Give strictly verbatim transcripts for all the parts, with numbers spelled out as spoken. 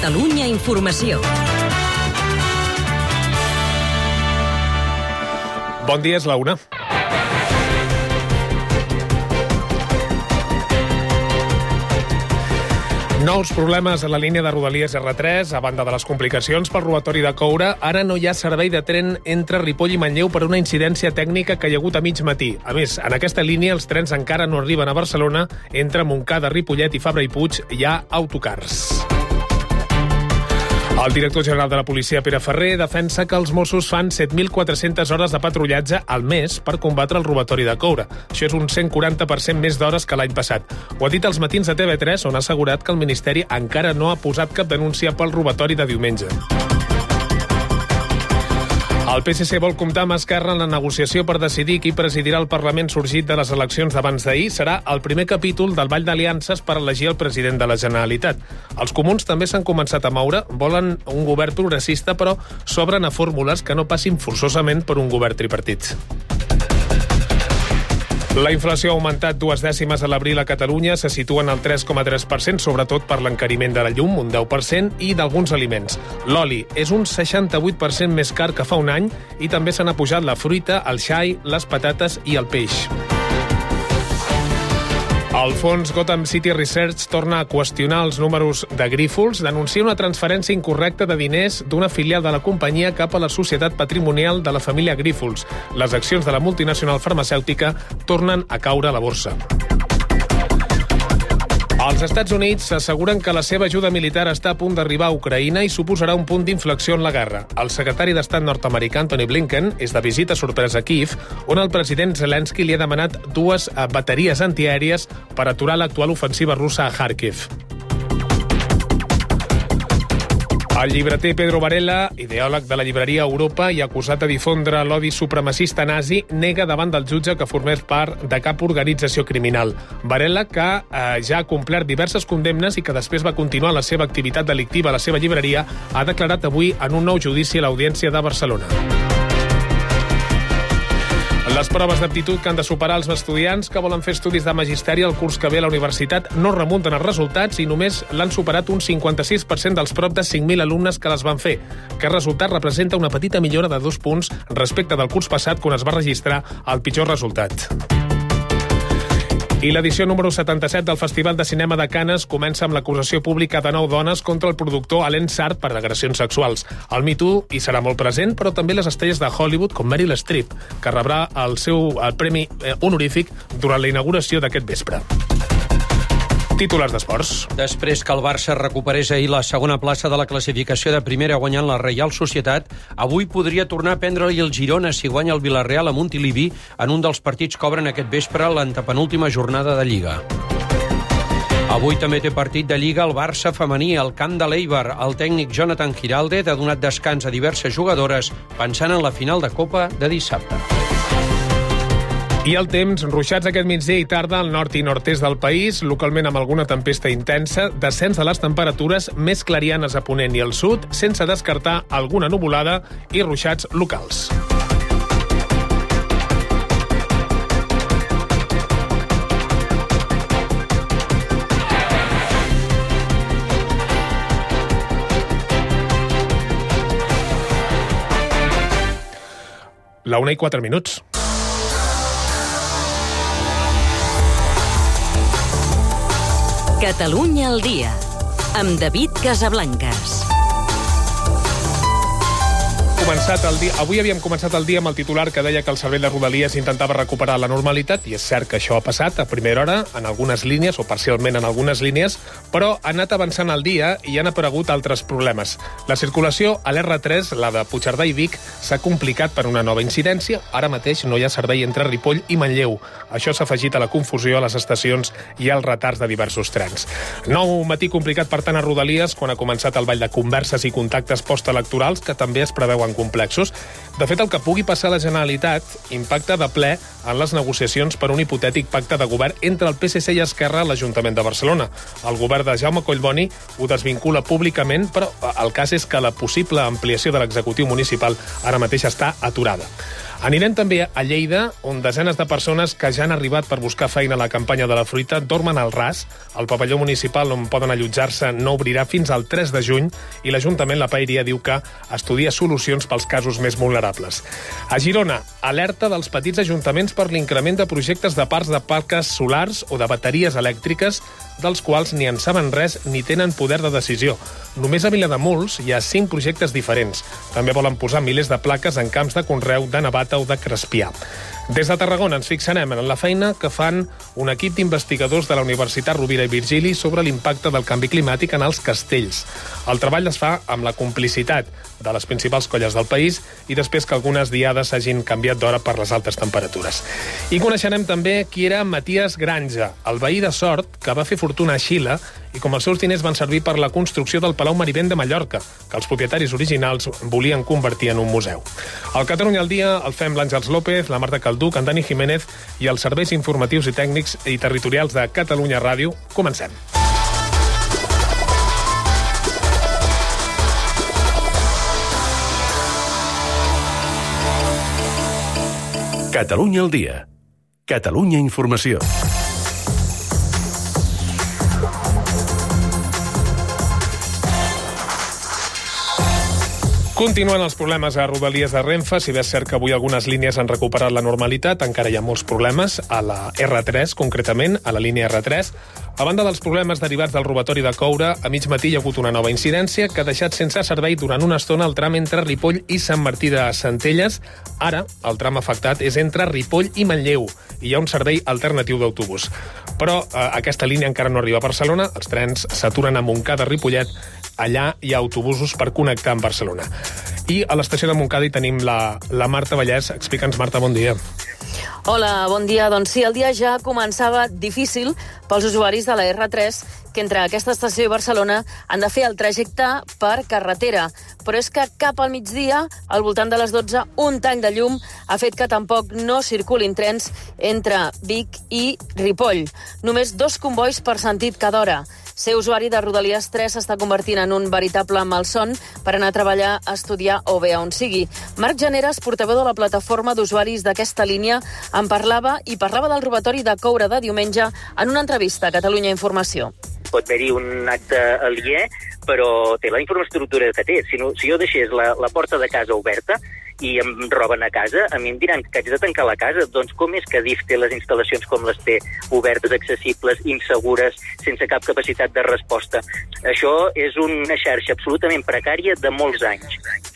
Catalunya Informació. Bon dia, és la una. Nous problemes a la línia de Rodalies erre tres. A banda de les complicacions pel robatori de coure, ara no hi ha servei de tren entre Ripoll i Manlleu per una incidència tècnica que hi ha hagut a mig matí. A més, en aquesta línia els trens encara no arriben a Barcelona. Entre Montcada, Ripollet i Fabra i Puig hi ha autocars. El director general de la policia, Pere Ferrer, defensa que els Mossos fan set mil quatre-centes hores de patrullatge al mes per combatre el robatori de coure. Això és un cent quaranta per cent més d'hores que l'any passat. Ho ha dit als matins de T V tres, on ha assegurat que el Ministeri encara no ha posat cap denúncia pel robatori de diumenge. El P S C vol comptar amb Esquerra en la negociació per decidir qui presidirà el Parlament sorgit de les eleccions d'abans d'ahir. Serà el primer capítol del ball d'aliances per elegir el president de la Generalitat. Els comuns també s'han començat a moure, volen un govern progressista, però s'obren a fórmules que no passin forçosament per un govern tripartit. La inflació ha augmentat dues dècimes a l'abril a Catalunya, se situen al tres coma tres per cent, sobretot per l'encariment de la llum, un deu per cent, i d'alguns aliments. L'oli és un seixanta-vuit per cent més car que fa un any i també s'han apujat la fruita, el xai, les patates i el peix. El fons Gotham City Research torna a qüestionar els números de Grífols, denuncia una transferència incorrecta de diners d'una filial de la companyia cap a la societat patrimonial de la família Grífols. Les accions de la multinacional farmacèutica tornen a caure a la borsa. Els Estats Units asseguren que la seva ajuda militar està a punt d'arribar a Ucraïna i suposarà un punt d'inflexió en la guerra. El secretari d'Estat nord-americà, Antony Blinken, és de visita sorpresa a Kíev, on el president Zelensky li ha demanat dues bateries antiaèries per aturar l'actual ofensiva russa a Kharkiv. El llibreter Pedro Varela, ideòleg de la llibreria Europa i acusat de difondre l'odi supremacista nazi, nega davant del jutge que formés part de cap organització criminal. Varela, que eh, ja ha complert diverses condemnes i que després va continuar la seva activitat delictiva a la seva llibreria, ha declarat avui en un nou judici a l'Audiència de Barcelona. Les proves d'aptitud que han de superar els estudiants que volen fer estudis de magisteri al curs que ve a la universitat no remunten els resultats i només l'han superat un cinquanta-sis per cent dels prop de cinc mil alumnes que les van fer. Aquest resultat representa una petita millora de dos punts respecte del curs passat, quan es va registrar el pitjor resultat. I l'edició número setanta-set del Festival de Cinema de Canes comença amb l'acusació pública de nou dones contra el productor Alain Sartre per agressions sexuals. El Me Too hi serà molt present, però també les estrelles de Hollywood com Meryl Streep, que rebrà el seu el premi honorífic durant la inauguració d'aquest vespre. Titulars d'esports. Després que el Barça recuperés ahir la segona plaça de la classificació de primera guanyant la Reial Societat, avui podria tornar a prendre-li el Girona si guanya el Villarreal a Montilivi en un dels partits que obren aquest vespre l'antepenúltima jornada de Lliga. Avui també té partit de Lliga el Barça femení al camp de l'Eibar. El tècnic Jonathan Giraldez ha donat descans a diverses jugadores pensant en la final de Copa de dissabte. I el temps, ruixats aquest migdia i tarda al nord i nord-est del país, localment amb alguna tempesta intensa, descens de les temperatures, més clarianes a ponent i al sud, sense descartar alguna nuvolada i ruixats locals. La una i quatre minuts. Catalunya al dia, amb David Casablancas. Començat el dia, avui havíem començat el dia amb el titular que deia que el servei de Rodalies intentava recuperar la normalitat, i és cert que això ha passat a primera hora en algunes línies, o parcialment en algunes línies, però ha anat avançant el dia i han aparegut altres problemes. La circulació a l'erre tres, la de Puigcerdà i Vic, s'ha complicat per una nova incidència. Ara mateix no hi ha servei entre Ripoll i Manlleu. Això s'ha afegit a la confusió a les estacions i als retards de diversos trens. Nou matí complicat, per tant, a Rodalies, quan ha començat el ball de converses i contactes postelectorals, que també es preveuen complexos. De fet, el que pugui passar a la Generalitat impacta de ple en les negociacions per un hipotètic pacte de govern entre el P S C i Esquerra a l'Ajuntament de Barcelona. El govern de Jaume Collboni ho desvincula públicament, però el cas és que la possible ampliació de l'executiu municipal ara mateix està aturada. Anirem també a Lleida, on desenes de persones que ja han arribat per buscar feina a la campanya de la fruita dormen al ras. El pavelló municipal on poden allotjar-se no obrirà fins al tres de juny i l'Ajuntament, la Paeria, diu que estudia solucions pels casos més vulnerables. A Girona, alerta dels petits ajuntaments per l'increment de projectes de parcs de plaques solars o de bateries elèctriques dels quals ni en saben res ni tenen poder de decisió. Només a Vilademuls hi ha cinc projectes diferents. També volen posar milers de plaques en camps de conreu, de Navata o de Crespià. Des de Tarragona ens fixarem en la feina que fan un equip d'investigadors de la Universitat Rovira i Virgili sobre l'impacte del canvi climàtic en els castells. El treball es fa amb la complicitat de les principals colles del país i després que algunes diades s'hagin canviat d'hora per les altes temperatures. I coneixerem també qui era Matías Granja, el veí de Sort que va fer fortuna a Xile i com els seus diners van servir per la construcció del Palau Marivent de Mallorca, que els propietaris originals volien convertir en un museu. El Catalunya al dia el fem l'Àngels López, la Marta Calduc, en Dani Jiménez i els serveis informatius i tècnics i territorials de Catalunya Ràdio. Comencem. Catalunya al dia. Catalunya Informació. Continuen els problemes a Rodalies de Renfe. Si bé és cert que avui algunes línies han recuperat la normalitat, encara hi ha molts problemes a la erre tres, concretament, a la línia erre tres. A banda dels problemes derivats del robatori de coure, a mig matí hi ha hagut una nova incidència que ha deixat sense servei durant una estona el tram entre Ripoll i Sant Martí de Centelles. Ara, el tram afectat és entre Ripoll i Manlleu i hi ha un servei alternatiu d'autobús. Però eh, aquesta línia encara no arriba a Barcelona. Els trens s'aturen a Montcada, Ripollet. Allà hi ha autobusos per connectar amb Barcelona. I a l'estació de Montcada hi tenim la, la Marta Vallès. Explica'ns, Marta, bon dia. Hola, bon dia. Doncs sí, el dia ja començava difícil pels usuaris de la erre tres, que entre aquesta estació i Barcelona han de fer el trajecte per carretera. Però és que cap al migdia, al voltant de les dotze, un tall de llum ha fet que tampoc no circulin trens entre Vic i Ripoll. Només dos combois per sentit cada hora. Ser usuari de Rodalies tres s'està convertint en un veritable malson per anar a treballar, a estudiar o bé a on sigui. Marc Janeres, portaveu de la plataforma d'usuaris d'aquesta línia, en parlava i parlava del robatori de coure de diumenge en una entrevista a Catalunya Informació. Pot haver-hi un acte aliè, però té la infraestructura que té. Si, no, si jo deixés la, la porta de casa oberta i em roben a casa, a mi em diran que haig de tancar la casa. Doncs com és que DIF té les instal·lacions com les té, obertes, accessibles, insegures, sense cap capacitat de resposta? Això és una xarxa absolutament precària de molts anys.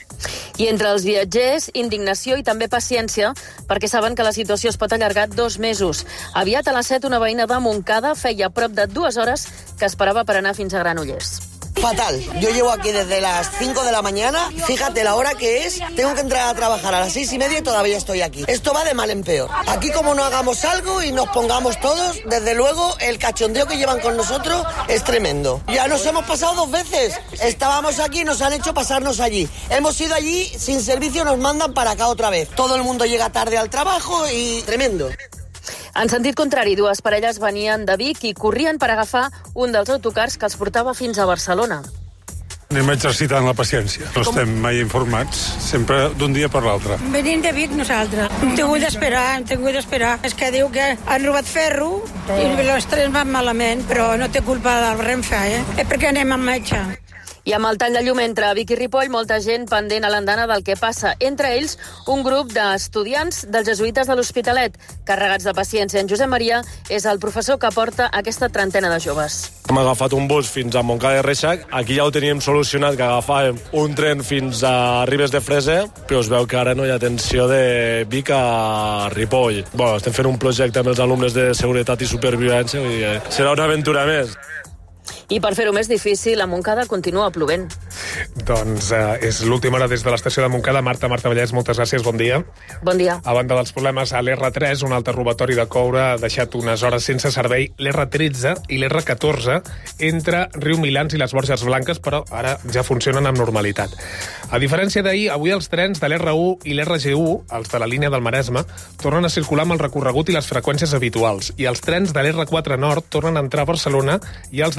I entre els viatgers, indignació i també paciència, perquè saben que la situació es pot allargar dos mesos. Aviat a les set, una veïna de Montcada feia prop de dues hores que esperava per anar fins a Granollers. Fatal. Yo llevo aquí desde las cinco de la mañana. Fíjate la hora que es. Tengo que entrar a trabajar a las seis y media y todavía estoy aquí. Esto va de mal en peor. Aquí como no hagamos algo y nos pongamos todos, desde luego el cachondeo que llevan con nosotros es tremendo. Ya nos hemos pasado dos veces. Estábamos aquí y nos han hecho pasarnos allí. Hemos ido allí, sin servicio nos mandan para acá otra vez. Todo el mundo llega tarde al trabajo y tremendo. En sentit contrari, dues parelles venien de Vic i corrien per agafar un dels autocars que els portava fins a Barcelona. Anem exercitant la paciència. No Com? Estem mai informats, sempre d'un dia per l'altre. Venim de Vic nosaltres. Hem tingut d'esperar, hem tingut d'esperar. És que diu que han robat ferro i els trens van malament, però no té culpa del Renfe, eh? És perquè anem amb metge. I amb el tall de llum entre Vic i Ripoll, molta gent pendent a l'andana del que passa. Entre ells, un grup d'estudiants dels jesuïtes de l'Hospitalet. Carregats de paciència, en Josep Maria és el professor que porta aquesta trentena de joves. Hem agafat un bus fins a Montcada i Reixac. Aquí ja ho teníem solucionat, que agafàvem un tren fins a Ribes de Freser, però es veu que ara no hi ha atenció de Vic a Ripoll. Bueno, estem fent un projecte amb els alumnes de seguretat i supervivència, vull dir, serà una aventura més. I per fer-ho més difícil, a Montcada continua plovent. Doncs eh, és l'última hora des de l'estació de Montcada. Marta, Marta Vallès, moltes gràcies, bon dia. Bon dia. A banda dels problemes a l'erre tres, un altre robatori de coure ha deixat unes hores sense servei l'erre tretze i l'erre catorze entre Riu Milans i les Borges Blanques, però ara ja funcionen amb normalitat. A diferència d'ahir, avui els trens de l'erre u i l'erre ge u, els de la línia del Maresme, tornen a circular amb el recorregut i les freqüències habituals, i els trens de l'erre quatre Nord tornen a entrar a Barcelona i els de l'erre quatre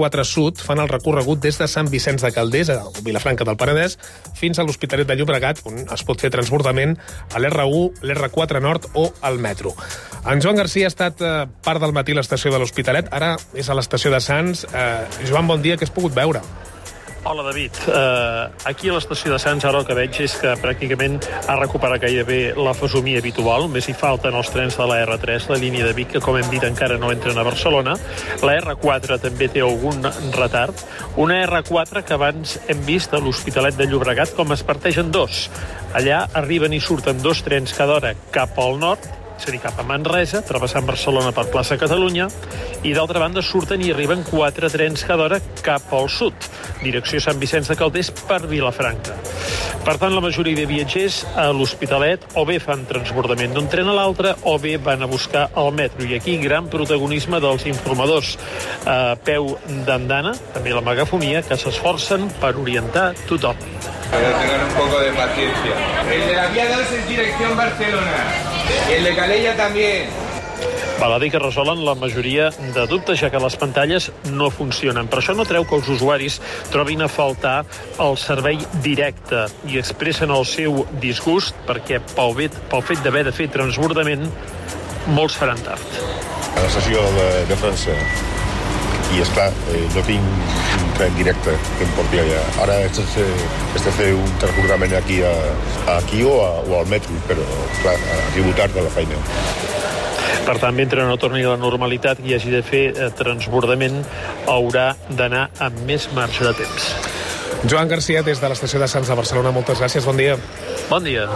quatre Sud fan el recorregut des de Sant Vicenç de Calders, a Vilafranca del Penedès, fins a l'Hospitalet de Llobregat, on es pot fer transbordament a l'R u, l'R quatre Nord o al metro. En Joan Garcia ha estat eh, part del matí a l'estació de l'Hospitalet, ara és a l'estació de Sants. Eh, Joan, bon dia, què has pogut veure? Hola, David. Uh, aquí a l'estació de Sants ara el que veig és que pràcticament ha recuperat gairebé la fesomia habitual. Només hi falten els trens de la R tres, la línia de Vic, que com hem dit encara no entren a Barcelona. La R quatre també té algun retard. Una R quatre que abans hem vist a l'Hospitalet de Llobregat com es parteix en dos. Allà arriben i surten dos trens cada hora cap al nord, és a dir, cap a Manresa, travessant Barcelona per plaça Catalunya, i d'altra banda surten i arriben quatre trens cada hora cap al sud, direcció Sant Vicenç de Calders per Vilafranca. Per tant, la majoria de viatgers a l'Hospitalet o bé fan transbordament d'un tren a l'altre o bé van a buscar el metro. I aquí gran protagonisme dels informadors a peu d'andana, també la megafonia, que s'esforcen per orientar tothom. Pero tengan un poco de paciencia. El de la vía dos es dirección Barcelona. Y el de Calella también. Val a dir que resolen la majoria de dubtes, ja que les pantalles no funcionen. Per això no treu que els usuaris trobin a faltar el servei directe i expressen el seu disgust perquè pel, vet, pel fet d'haver de fer transbordament molts faran tard. A l'estació de, de França i, esclar, eh, no tinc un tren directe que em porti allà. Ara has de fer un transbordament aquí, a, aquí o, a, o al metro, però clar, arribo tard a la feina. Per tant, mentre no torni a la normalitat i hagi de fer eh, transbordament, haurà d'anar amb més marge de temps. Joan Garcia, des de l'estació de Sants de Barcelona, moltes gràcies, bon dia. Bon dia.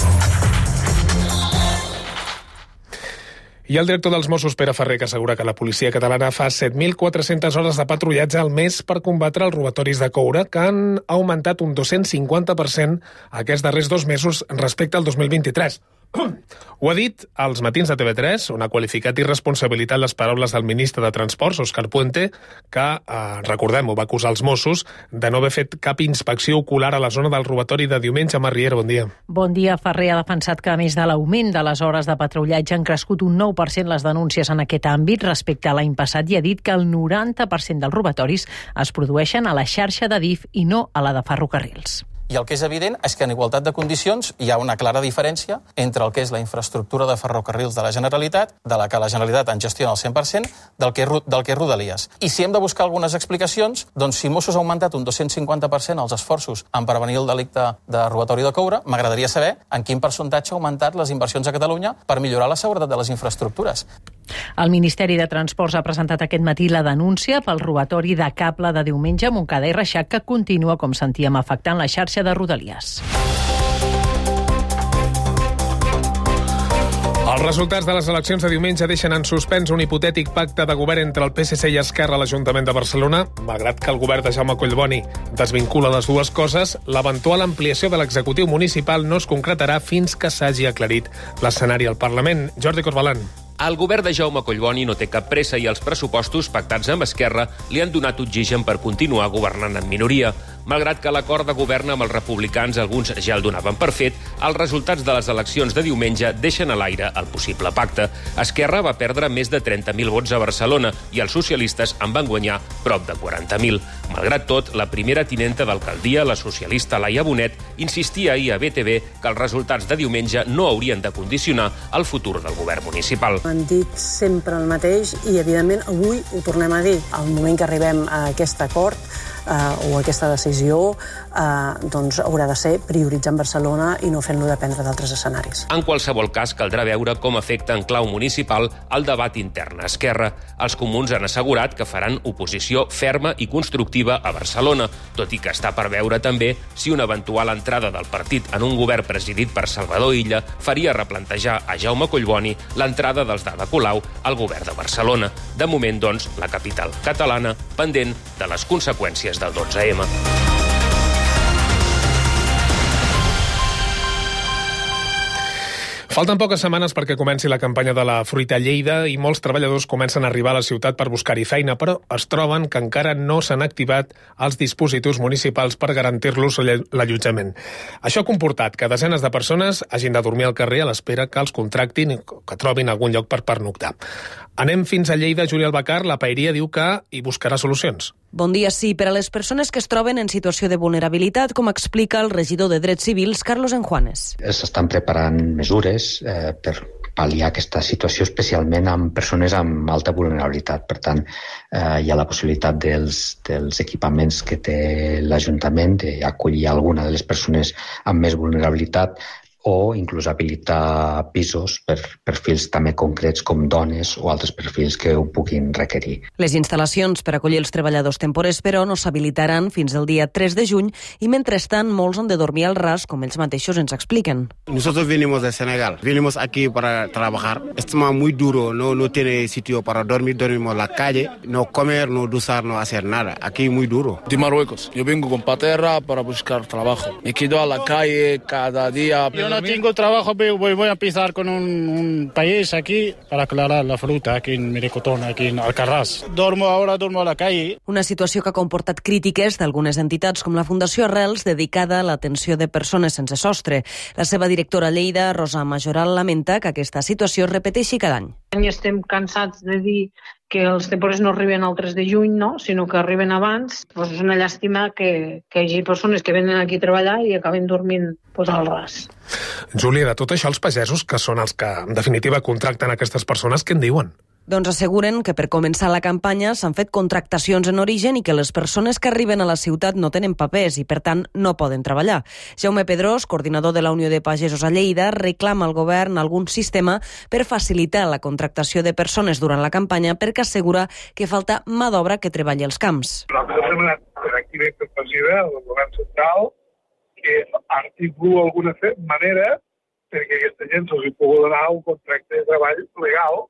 I el director dels Mossos, Pere Ferrer, que assegura que la policia catalana fa set mil quatre-centes hores de patrullatge al mes per combatre els robatoris de coure, que han augmentat un dos-cents cinquanta per cent aquests darrers dos mesos respecte al dos mil vint-i-tres. Ho ha dit als matins de T V tres, on ha qualificat irresponsabilitat les paraules del ministre de Transports, Òscar Puente, que, eh, recordem-ho, va acusar els Mossos de no haver fet cap inspecció ocular a la zona del robatori de diumenge. Marriera, bon dia. Bon dia. Ferrer ha defensat que, a més de l'augment de les hores de patrullatge, han crescut un nou per cent les denúncies en aquest àmbit respecte a l'any passat i ha dit que el noranta per cent dels robatoris es produeixen a la xarxa de D I F i no a la de ferrocarrils. I el que és evident és que en igualtat de condicions hi ha una clara diferència entre el que és la infraestructura de ferrocarrils de la Generalitat, de la que la Generalitat en gestiona el cent per cent, del que, del que és Rodalies. I si hem de buscar algunes explicacions, doncs si Mossos ha augmentat un dos-cents cinquanta per cent els esforços en prevenir el delicte de robatori de coure, m'agradaria saber en quin percentatge ha augmentat les inversions a Catalunya per millorar la seguretat de les infraestructures. El Ministeri de Transports ha presentat aquest matí la denúncia pel robatori de cable de diumenge a Montcada i Reixac, que continua, com sentíem, afectant la xarxa de Rodalies. Els resultats de les eleccions de diumenge deixen en suspens un hipotètic pacte de govern entre el P S C i Esquerra a l'Ajuntament de Barcelona. Malgrat que el govern de Jaume Collboni desvincula les dues coses, l'eventual ampliació de l'executiu municipal no es concretarà fins que s'hagi aclarit l'escenari al Parlament. Jordi Corbalan. El govern de Jaume Collboni no té cap pressa i els pressupostos pactats amb Esquerra li han donat oxigen per continuar governant en minoria. Malgrat que l'acord de govern amb els republicans alguns ja el donaven per fet, els resultats de les eleccions de diumenge deixen a l'aire el possible pacte. Esquerra va perdre més de trenta mil vots a Barcelona i els socialistes en van guanyar prop de quaranta mil. Malgrat tot, la primera tinenta d'alcaldia, la socialista Laia Bonet, insistia ahir a B T V que els resultats de diumenge no haurien de condicionar el futur del govern municipal. Han dit sempre el mateix i, evidentment, avui ho tornem a dir. Al moment que arribem a aquest acord eh, o aquesta decisió, eh, doncs haurà de ser prioritzant Barcelona i no fent-lo dependre d'altres escenaris. En qualsevol cas, caldrà veure com afecta en clau municipal el debat intern a Esquerra. Els comuns han assegurat que faran oposició ferma i constructiva a Barcelona, tot i que està per veure també si una eventual entrada del partit en un govern presidit per Salvador Illa faria replantejar a Jaume Collboni l'entrada dels d'Ada Colau al govern de Barcelona. De moment, doncs, la capital catalana pendent de les conseqüències del dotze ema. Falten poques setmanes perquè comenci la campanya de la fruita a Lleida i molts treballadors comencen a arribar a la ciutat per buscar-hi feina, però es troben que encara no s'han activat els dispositius municipals per garantir-los l'allotjament. Això ha comportat que desenes de persones hagin de dormir al carrer a l'espera que els contractin i que trobin algun lloc per pernoctar. Anem fins a Lleida. Júlia Albacar, la paeria, diu que hi buscarà solucions. Bon dia, sí. Per a les persones que es troben en situació de vulnerabilitat, com explica el regidor de Drets Civils, Carlos Enjuanes. S'estan preparant mesures eh, per pal·liar aquesta situació, especialment amb persones amb alta vulnerabilitat. Per tant, eh, hi ha la possibilitat dels, dels equipaments que té l'Ajuntament d'acollir alguna de les persones amb més vulnerabilitat o inclús habilitar pisos per perfils també concrets com dones o altres perfils que ho puguin requerir. Les instal·lacions per acollir els treballadors temporers, però, no s'habilitaran fins al dia tres de juny i, mentrestant, molts han de dormir al ras, com ells mateixos ens expliquen. Nosotros venimos de Senegal, venimos aquí para trabajar. Es muy duro, no, no tiene sitio para dormir, dormimos en la calle, no comer, no dusar, no hacer nada. Aquí muy duro. De Marruecos, yo vengo con patera para buscar trabajo. Me quedo a la calle cada día. Yo no tengo trabajo, voy, voy a empezar con un, un país aquí para aclarar la fruta, aquí en Mericotón, aquí en Alcarràs. Dormo ahora, dormo a la calle. Una situació que ha comportat crítiques d'algunes entitats com la Fundació Arrels, dedicada a l'atenció de persones sense sostre. La seva directora a Lleida, Rosa Majoral, lamenta que aquesta situació es repeteixi cada any. I estem cansats de dir que els temporers no arriben al tres de juny, no? Sinó que arriben abans. Pues és una llàstima que, que hi hagi persones que venen aquí a treballar i acaben dormint pues, al ras. Júlia, de tot això, els pagesos, que són els que, en definitiva, contracten aquestes persones, què en diuen? Doncs asseguren que per començar la campanya s'han fet contractacions en origen i que les persones que arriben a la ciutat no tenen papers i, per tant, no poden treballar. Jaume Pedrós, coordinador de la Unió de Pagesos a Lleida, reclama al govern algun sistema per facilitar la contractació de persones durant la campanya perquè assegura que falta mà d'obra que treballi als camps. Nosaltres hem anat per activa i per passiva al govern central que articula alguna manera perquè aquesta gent se'ls pugui donar un contracte de treball legal.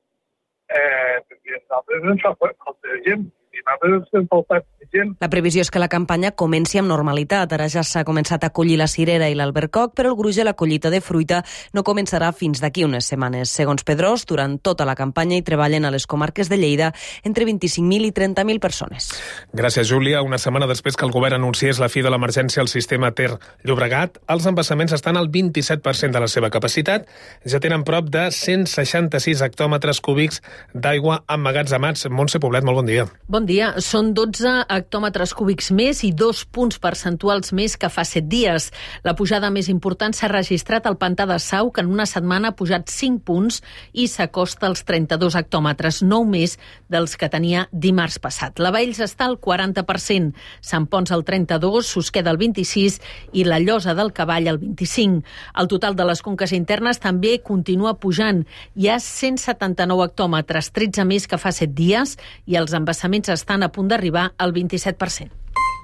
Eh, perquè nosaltres ens fa falta gent i nosaltres ens falta gent. La previsió és que la campanya comenci amb normalitat. Ara ja s'ha començat a collir la cirera i l'albercoc, però el gruix de la collita de fruita no començarà fins d'aquí unes setmanes. Segons Pedrós, durant tota la campanya hi treballen a les comarques de Lleida entre vint-i-cinc mil i trenta mil persones. Gràcies, Júlia. Una setmana després que el govern anunciés la fi de l'emergència al sistema Ter Llobregat, els embassaments estan al vint-i-set per cent de la seva capacitat. Ja tenen prop de cent seixanta-sis hectòmetres cúbics d'aigua emmagatzemats. Montse Poblet, molt bon dia. Bon dia. Són dotze hectòmetres cúbics més i dos punts percentuals més que fa set dies. La pujada més important s'ha registrat al pantà de Sau, que en una setmana ha pujat cinc punts i s'acosta als trenta-dos hectòmetres, nou més dels que tenia dimarts passat. La Baells està al quaranta per cent, Sant Pons al trenta-dos, Susqueda al vint-i-sis i la Llosa del Cavall al vint-i-cinc. El total de les conques internes també continua pujant. Hi ha cent setanta-nou hectòmetres, tretze més que fa set dies, i els embassaments estan a punt d'arribar al vint-i-set per cent.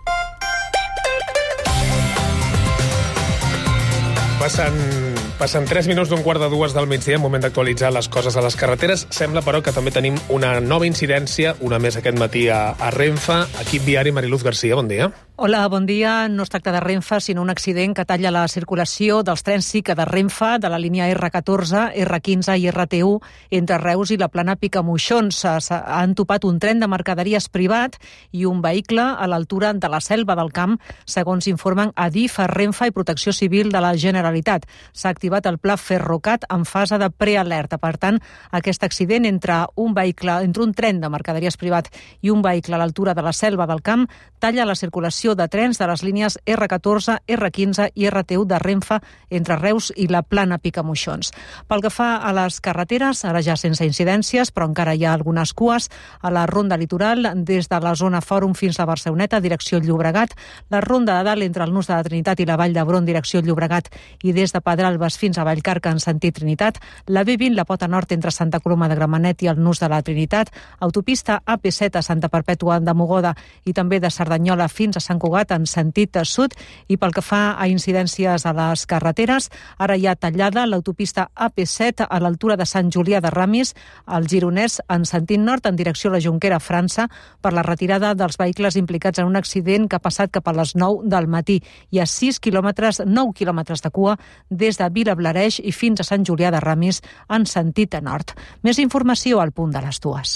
Passen, passen tres minuts d'un quart de dues del migdia, moment d'actualitzar les coses a les carreteres. Sembla, però, que també tenim una nova incidència, una més aquest matí a, a Renfe. Equip viari, Mariluz Garcia, bon dia. Hola, bon dia. No es tracta de Renfe, sinó un accident que talla la circulació dels trens SICA de Renfe, de la línia erre catorze, erre quinze i erre te u, entre Reus i la plana Picamoixons. Han topat un tren de mercaderies privat i un vehicle a l'altura de la Selva del Camp, segons informen Adif, Renfe i Protecció Civil de la Generalitat. S'ha activat el pla Ferrocat en fase de prealerta. Per tant, aquest accident entre un vehicle, entre un tren de mercaderies privat i un vehicle a l'altura de la Selva del Camp talla la circulació de trens de les línies erre catorze, erre quinze i erre te u de Renfe entre Reus i la plana Picamoixons. Pel que fa a les carreteres, ara ja sense incidències, però encara hi ha algunes cues a la ronda litoral, des de la zona Fòrum fins a Barceloneta, direcció Llobregat, la ronda de dalt entre el Nus de la Trinitat i la Vall d'Hebron, direcció Llobregat, i des de Pedralbes fins a Vallcarca en sentit Trinitat, la be vint, la Pota Nord entre Santa Coloma de Gramenet i el Nus de la Trinitat, autopista a pe set a Santa Perpètua de Mogoda i també de Cerdanyola fins a Sant Cugat en sentit sud. I pel que fa a incidències a les carreteres, ara hi ha tallada l'autopista a pe set a l'altura de Sant Julià de Ramis, al Gironès en sentit nord en direcció a la Jonquera, França, per la retirada dels vehicles implicats en un accident que ha passat cap a les nou del matí. Hi ha sis quilòmetres, nou quilòmetres de cua des de Vilablareix i fins a Sant Julià de Ramis en sentit nord. Més informació al punt de les dues.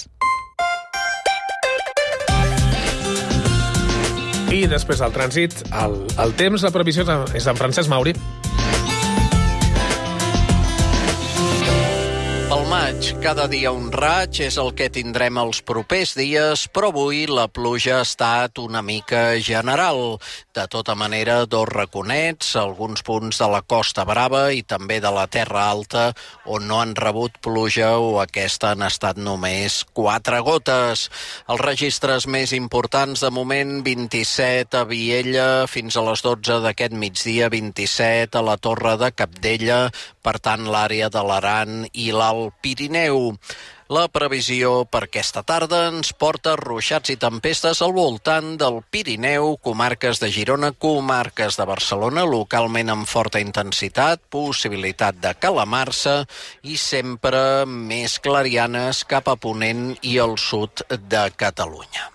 I després del trànsit, el, el temps, la previsió és d'en Francesc Mauri. Pel mar, maig. Cada dia un raig és el que tindrem els propers dies, però avui la pluja ha estat una mica general. De tota manera, dos raconets, alguns punts de la Costa Brava i també de la Terra Alta, on no han rebut pluja o aquesta han estat només quatre gotes. Els registres més importants de moment, vint-i-set a Viella, fins a les dotze d'aquest migdia, vint-i-set a la Torre de Cabdella, per tant l'àrea de l'Aran i l'Alt Pirineu. La previsió per aquesta tarda ens porta ruixats i tempestes al voltant del Pirineu, comarques de Girona, comarques de Barcelona, localment amb forta intensitat, possibilitat de calamar-se i sempre més clarianes cap a Ponent i al sud de Catalunya.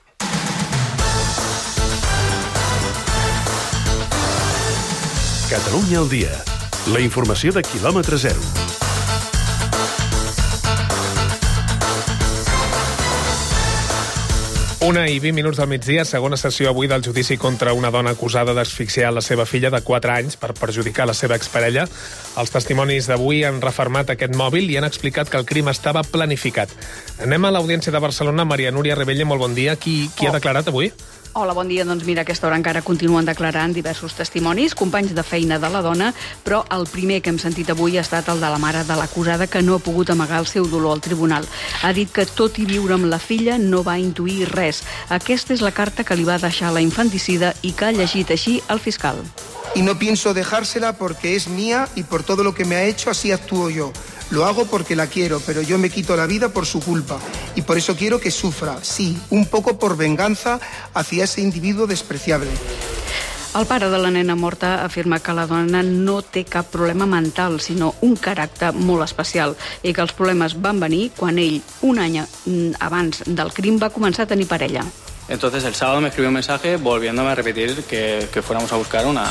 Catalunya al dia. La informació de quilòmetre zero. Una i vint minuts del migdia, segona sessió avui del judici contra una dona acusada d'asfixiar la seva filla de quatre anys per perjudicar la seva exparella. Els testimonis d'avui han refermat aquest mòbil i han explicat que el crim estava planificat. Anem a l'Audiència de Barcelona. Maria Núria Rebelle, molt bon dia. Qui, qui oh. ha declarat avui? Hola, bon dia. Doncs mira, a aquesta hora encara continuen declarant diversos testimonis, companys de feina de la dona, però el primer que hem sentit avui ha estat el de la mare de l'acusada, que no ha pogut amagar el seu dolor al tribunal. Ha dit que tot i viure amb la filla no va intuir res. Aquesta és la carta que li va deixar la infanticida i que ha llegit així el fiscal. Y no pienso dejársela porque es mía y por todo lo que me ha hecho así actúo yo. Lo hago porque la quiero, pero yo me quito la vida por su culpa. Y por eso quiero que sufra, sí, un poco por venganza hacia ese individuo despreciable. El pare de la nena morta afirma que la dona no té cap problema mental, sinó un caràcter molt especial, i que els problemes van venir quan ell, un any abans del crim, va començar a tenir parella. Entonces el sábado me escribió un mensaje volviéndome a repetir que, que fuéramos a buscar una...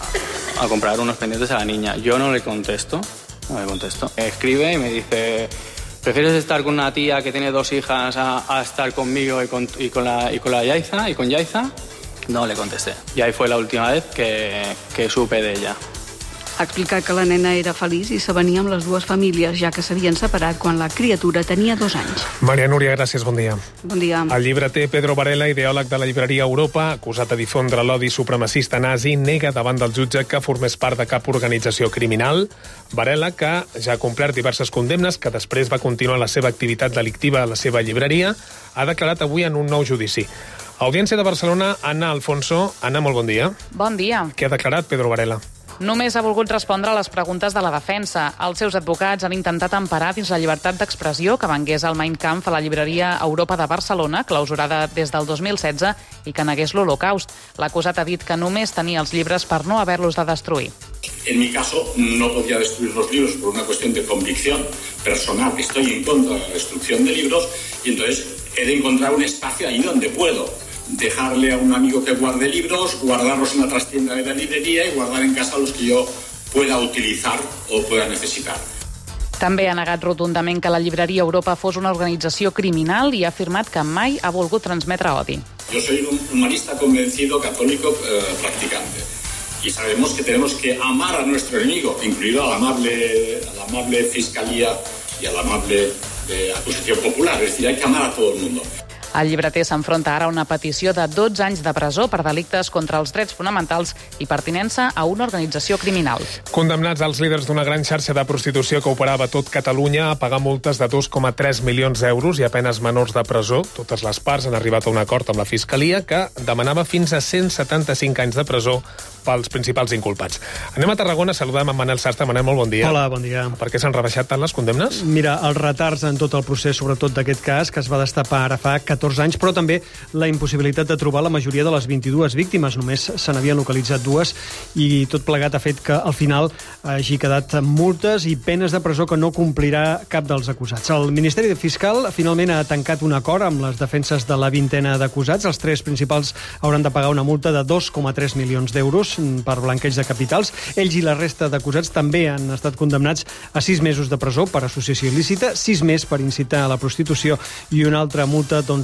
a comprar unos pendientes a la niña. Yo no le contesto. No le contesto. Me escribe y me dice, ¿prefieres estar con una tía que tiene dos hijas a, a estar conmigo y con, y con la, y con la Yaiza, y con Yaiza? No le contesté. Y ahí fue la última vez que, que supe de ella. Ha explicat que la nena era feliç i s'avenia amb les dues famílies, ja que s'havien separat quan la criatura tenia dos anys. Maria Núria, gràcies, bon dia. Bon dia. El llibreter Pedro Varela, ideòleg de la llibreria Europa, acusat de difondre l'odi supremacista nazi, nega davant del jutge que formés part de cap organització criminal. Varela, que ja ha complert diverses condemnes, que després va continuar la seva activitat delictiva a la seva llibreria, ha declarat avui en un nou judici. Audiència de Barcelona, Anna Alfonso. Anna, molt bon dia. Bon dia. Què ha declarat Pedro Varela? Només ha volgut respondre a les preguntes de la defensa. Els seus advocats han intentat emparar dins la llibertat d'expressió que vengués al Mein Kampf a la llibreria Europa de Barcelona, clausurada des del dos mil setze, i que negués l'Holocaust. L'acusat ha dit que només tenia els llibres per no haver-los de destruir. En mi caso, no podía destruir los libros por una cuestión de convicción personal. Estoy en contra de la destrucción de libros y entonces he de encontrar un espacio ahí donde puedo dejarle a un amigo que guarde libros, guardarlos en la trastienda de la librería y guardar en casa los que yo pueda utilizar o pueda necesitar. També ha negat rotundament que la llibreria Europa fos una organització criminal i ha afirmat que mai ha volgut transmetre odi. Yo soy un humanista convencido, católico, eh, practicante. Y sabemos que tenemos que amar a nuestro enemigo, incluido a la amable, a la amable fiscalía y a la amable eh, acusación popular. Es decir, hay que amar a todo el mundo. El llibreter s'enfronta ara a una petició de dotze anys de presó per delictes contra els drets fonamentals i pertinença a una organització criminal. Condemnats els líders d'una gran xarxa de prostitució que operava a tot Catalunya a pagar multes de dos coma tres milions d'euros i a penes menors de presó. Totes les parts han arribat a un acord amb la Fiscalia que demanava fins a cent setanta-cinc anys de presó pels principals inculpats. Anem a Tarragona, saludem amb Manel Sastre. Manel, molt bon dia. Hola, bon dia. Per què s'han rebaixat tant les condemnes? Mira, els retards en tot el procés, sobretot d'aquest cas, que es va destapar ara fa catorze anys, però també la impossibilitat de trobar la majoria de les vint-i-dues víctimes. Només se n'havien localitzat dues i tot plegat ha fet que al final hagi quedat multes i penes de presó que no complirà cap dels acusats. El Ministeri Fiscal finalment ha tancat un acord amb les defenses de la vintena d'acusats. Els tres principals hauran de pagar una multa de dos coma tres milions d'euros per blanqueig de capitals. Ells i la resta d'acusats també han estat condemnats a sis mesos de presó per associació il·lícita, sis més per incitar a la prostitució i una altra multa d'onze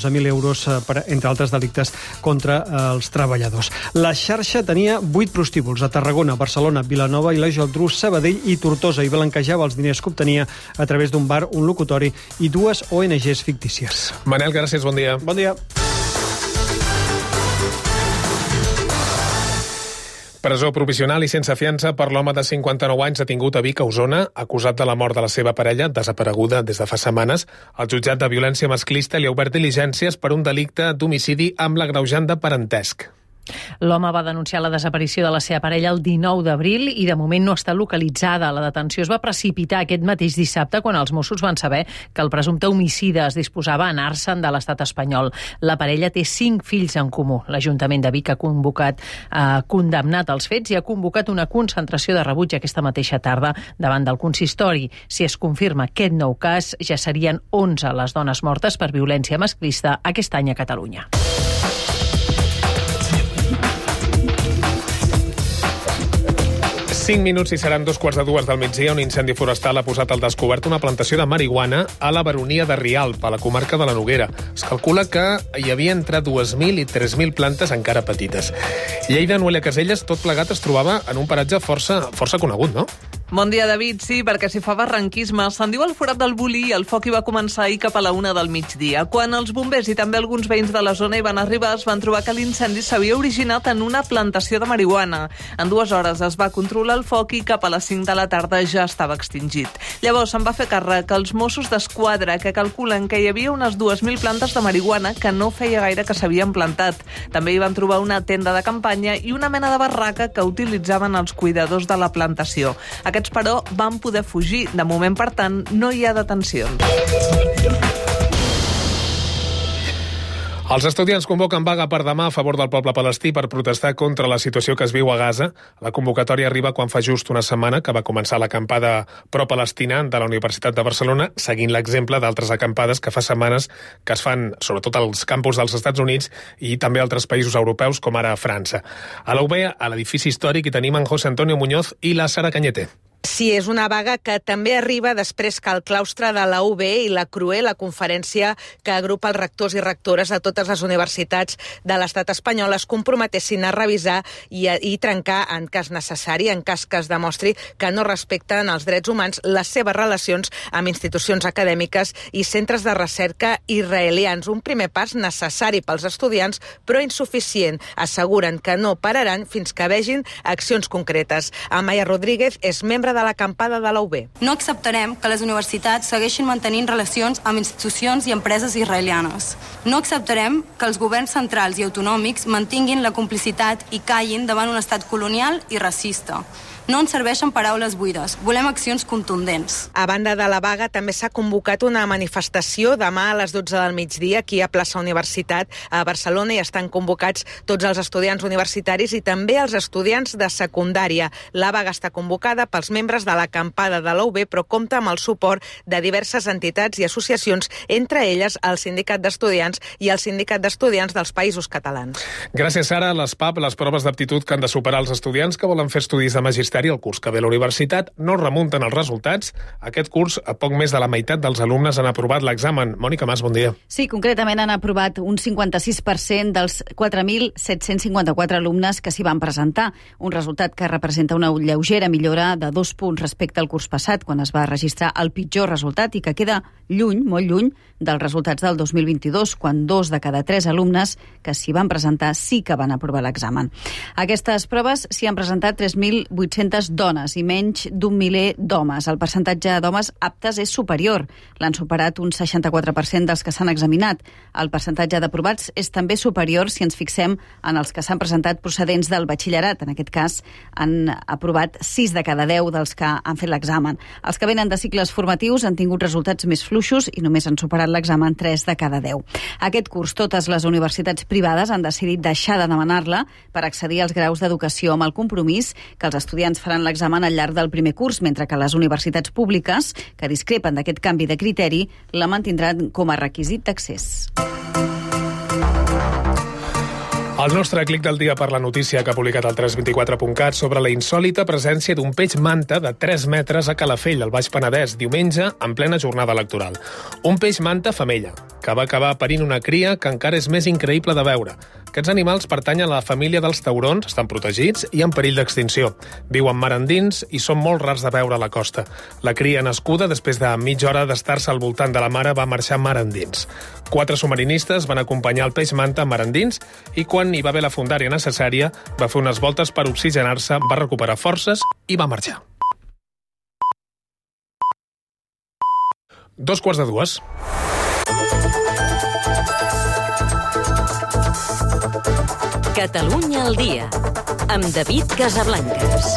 onze mil euros, per, entre altres delictes contra els treballadors. La xarxa tenia vuit prostíbuls a Tarragona, Barcelona, Vilanova i la Geltrú, Sabadell i Tortosa, i blanquejava els diners que obtenia a través d'un bar, un locutori i dues O N Ges fictícies. Manel, gràcies, bon dia. Bon dia. Presó provisional i sense fiança per l'home de cinquanta-nou anys detingut a Vic, a Osona, acusat de la mort de la seva parella, desapareguda des de fa setmanes. El jutjat de violència masclista li ha obert diligències per un delicte d'homicidi amb l'agreujant de parentesc. L'home va denunciar la desaparició de la seva parella el dinou d'abril i de moment no està localitzada. La detenció es va precipitar aquest mateix dissabte quan els Mossos van saber que el presumpte homicida es disposava a anar-se'n de l'estat espanyol. La parella té cinc fills en comú. L'Ajuntament de Vic ha convocat, ha condemnat els fets i ha convocat una concentració de rebuig aquesta mateixa tarda davant del consistori. Si es confirma aquest nou cas, ja serien onze les dones mortes per violència masclista aquest any a Catalunya. Cinc minuts i seran dos quarts de dues del migdia. Un incendi forestal ha posat al descobert una plantació de marihuana a la baronia de Rialp, a la comarca de la Noguera. Es calcula que hi havia entre dues mil i tres mil plantes encara petites. Lleida, Noelia Caselles, tot plegat es trobava en un paratge força, força conegut, no? Bon dia, David. Sí, perquè si fa barranquisme, se'n diu el Forat del Bolí i el foc hi va començar ahir cap a la una del migdia. Quan els bombers i també alguns veïns de la zona hi van arribar, es van trobar que l'incendi s'havia originat en una plantació de marihuana. En dues hores es va controlar el foc i cap a les cinc de la tarda ja estava extingit. Llavors se'n va fer càrrec els Mossos d'Esquadra, que calculen que hi havia unes dues mil plantes de marihuana que no feia gaire que s'havien plantat. També hi van trobar una tenda de campanya i una mena de barraca que utilitzaven els cuidadors de la plantació. Aquests, però, van poder fugir. De moment, per tant, no hi ha detencions. Els estudiants convoquen vaga per demà a favor del poble palestí per protestar contra la situació que es viu a Gaza. La convocatòria arriba quan fa just una setmana que va començar l'acampada pro-palestina de la Universitat de Barcelona, seguint l'exemple d'altres acampades que fa setmanes que es fan sobretot als campus dels Estats Units i també a altres països europeus, com ara a França. A la U B, a l'edifici històric, hi tenim en José Antonio Muñoz i la Sara Cañete. Sí, és una vaga que també arriba després que el claustre de la U B i la CRUE, la conferència que agrupa els rectors i rectores de totes les universitats de l'estat espanyol, es comprometessin a revisar i, a, i trencar, en cas necessari, en cas que es demostri que no respecten els drets humans, les seves relacions amb institucions acadèmiques i centres de recerca israelians. Un primer pas necessari pels estudiants, però insuficient. Asseguren que no pararan fins que vegin accions concretes. Amaya Rodríguez és membre de l'acampada de la U B. No acceptarem que les universitats segueixin mantenint relacions amb institucions i empreses israelianes. No acceptarem que els governs centrals i autonòmics mantinguin la complicitat i callin davant un estat colonial i racista. No ens serveixen paraules buides, volem accions contundents. A banda de la vaga, també s'ha convocat una manifestació demà a les dotze del migdia aquí a Plaça Universitat a Barcelona i estan convocats tots els estudiants universitaris i també els estudiants de secundària. La vaga està convocada pels membres de l'acampada de la U B, però compta amb el suport de diverses entitats i associacions, entre elles el Sindicat d'Estudiants i el Sindicat d'Estudiants dels Països Catalans. Gràcies, Sara. Les P A P, les proves d'aptitud que han de superar els estudiants que volen fer estudis de magisteri el curs que ve a la universitat, no remunten els resultats. Aquest curs, a poc més de la meitat dels alumnes han aprovat l'examen. Mònica Mas, bon dia. Sí, concretament han aprovat un cinquanta-sis per cent dels quatre mil set-cents cinquanta-quatre alumnes que s'hi van presentar. Un resultat que representa una lleugera millora de dos punts respecte al curs passat, quan es va registrar el pitjor resultat i que queda lluny, molt lluny, dels resultats del dos mil vint-i-dos, quan dos de cada tres alumnes que s'hi van presentar sí que van aprovar l'examen. Aquestes proves s'hi han presentat tres mil vuit-centes dones i menys d'un miler d'homes. El percentatge d'homes aptes és superior. L'han superat un seixanta-quatre per cent dels que s'han examinat. El percentatge d'aprovats és també superior si ens fixem en els que s'han presentat procedents del batxillerat. En aquest cas, han aprovat sis de cada deu dels que han fet l'examen. Els que venen de cicles formatius han tingut resultats més fluixos i només han superat l'examen tres de cada deu. Aquest curs, totes les universitats privades han decidit deixar de demanar-la per accedir als graus d'educació amb el compromís que els estudiants faran l'examen al llarg del primer curs, mentre que les universitats públiques, que discrepen d'aquest canvi de criteri, la mantindran com a requisit d'accés. El nostre clic del dia per la notícia que ha publicat el tres vint-i-quatre punt cat sobre la insòlita presència d'un peix manta de tres metres a Calafell, al Baix Penedès, diumenge, en plena jornada electoral. Un peix manta femella. que va acabar parint una cria que encara és més increïble de veure. Aquests animals pertanyen a la família dels taurons, estan protegits i en perill d'extinció. Viuen mar endins i són molt rars de veure a la costa. La cria nascuda, després de mitja hora d'estar-se al voltant de la mare, va marxar mar endins. Quatre submarinistes van acompanyar el peix manta mar endins i quan hi va haver la fondària necessària va fer unes voltes per oxigenar-se, va recuperar forces i va marxar. Dos quarts de dues. Catalunya al dia, amb David Casablancas.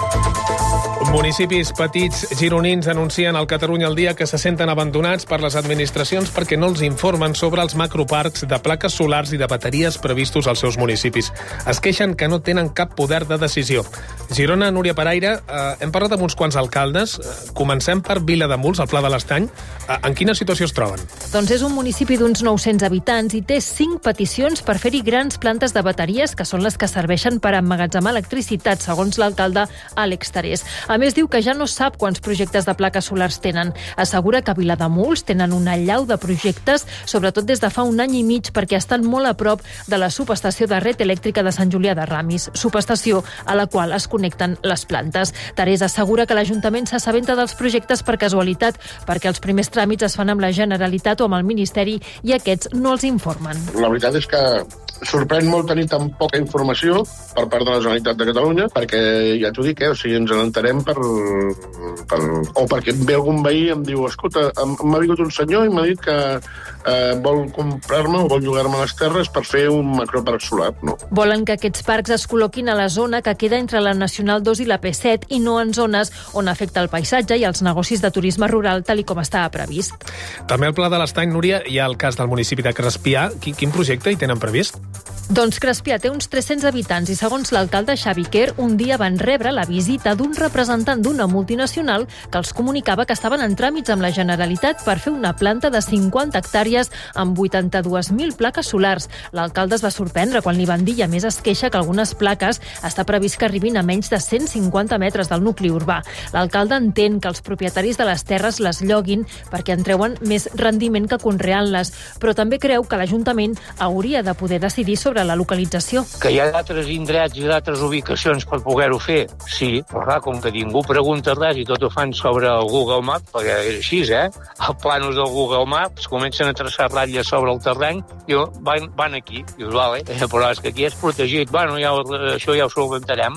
Municipis petits gironins anuncien al Catalunya al dia que se senten abandonats per les administracions perquè no els informen sobre els macroparcs de plaques solars i de bateries previstos als seus municipis. Es queixen que no tenen cap poder de decisió. Girona, Núria Paraire, eh, hem parlat amb uns quants alcaldes. Comencem per Vilademuls, al Pla de l'Estany. Eh, en quina situació es troben? Doncs és un municipi d'uns nou-cents habitants i té cinc peticions per fer-hi grans plantes de bateries, que són les que serveixen per emmagatzemar electricitat, segons l'alcalde Àlex Tarés. A més, diu que ja no sap quants projectes de plaques solars tenen. Assegura que a Vilademuls tenen una allau de projectes, sobretot des de fa un any i mig, perquè estan molt a prop de la subestació de red elèctrica de Sant Julià de Ramis, subestació a la qual es connecten les plantes. Teresa assegura que l'Ajuntament s'assabenta dels projectes per casualitat, perquè els primers tràmits es fan amb la Generalitat o amb el Ministeri i aquests no els informen. La veritat és que sorprèn molt tenir tan poca informació per part de la Generalitat de Catalunya, perquè ja t'ho dic, eh? O sigui, ens n'enterem per, per... o perquè ve algun veí i em diu, escolta, m'ha vingut un senyor i m'ha dit que eh, vol comprar-me o vol llogar-me les terres per fer un macroparc solar, no? Volen que aquests parcs es col·loquin a la zona que queda entre la Nacional dos i la P set i no en zones on afecta el paisatge i els negocis de turisme rural, tal i com estava previst. També al Pla de l'Estany, Núria, hi ha el cas del municipi de Crespià. Quin, quin projecte hi tenen previst? Doncs Crespià té uns tres-cents habitants i, segons l'alcalde Xavi Quer, un dia van rebre la visita d'un representant d'una multinacional que els comunicava que estaven en tràmits amb la Generalitat per fer una planta de cinquanta hectàrees amb vuitanta-dues mil plaques solars. L'alcalde es va sorprendre quan li van dir, i a més es queixa que algunes plaques està previst que arribin a menys de cent cinquanta metres del nucli urbà. L'alcalde entén que els propietaris de les terres les lloguin perquè en treuen més rendiment que conreant-les, però també creu que l'Ajuntament hauria de poder decidir sobre la localització. Que hi ha d'altres indrets i d'altres ubicacions per poder-ho fer? Sí, però clar, com que ningú pregunta res i tot ho fan sobre el Google Maps, perquè és així, eh? Els plànols del Google Maps comencen a traçar ratlles sobre el terreny i van, van aquí. Dius, vale, però és que aquí és protegit. Bueno, ja, això ja ho solventarem.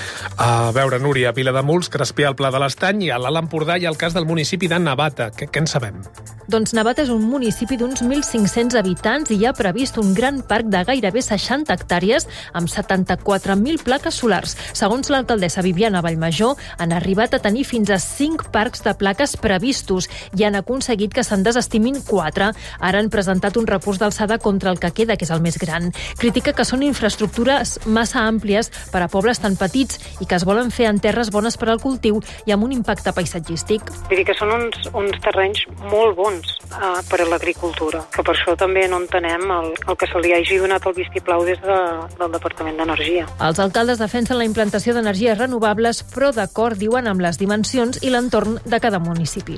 A veure, Núria, a Vilademuls, Crespià, al Pla de l'Estany, i a l'Alt Empordà hi ha el cas del municipi de Navata. Què, què en sabem? Doncs Navata és un municipi d'uns mil cinc-cents habitants i hi ha previst un gran parc de gairebé seixanta hectàrees amb setanta-quatre mil plaques solars. Segons l'alcaldessa Viviana Vallmajor, han arribat a tenir fins a cinc parcs de plaques previstos i han aconseguit que se'n desestimin quatre. Ara han presentat un recurs d'alçada contra el que queda, que és el més gran. Critica que són infraestructures massa àmplies per a pobles tan petits i que es volen fer en terres bones per al cultiu i amb un impacte paisatgístic. Vull dir que són uns, uns terrenys molt bons uh, per a l'agricultura, que per això també no entenem el, el que se li hagi donat el vistiplau des de, del Departament d'Energia. Els alcaldes defensen la implantació d'energies renovables, però d'acord, diuen, amb les dimensions i l'entorn de cada municipi.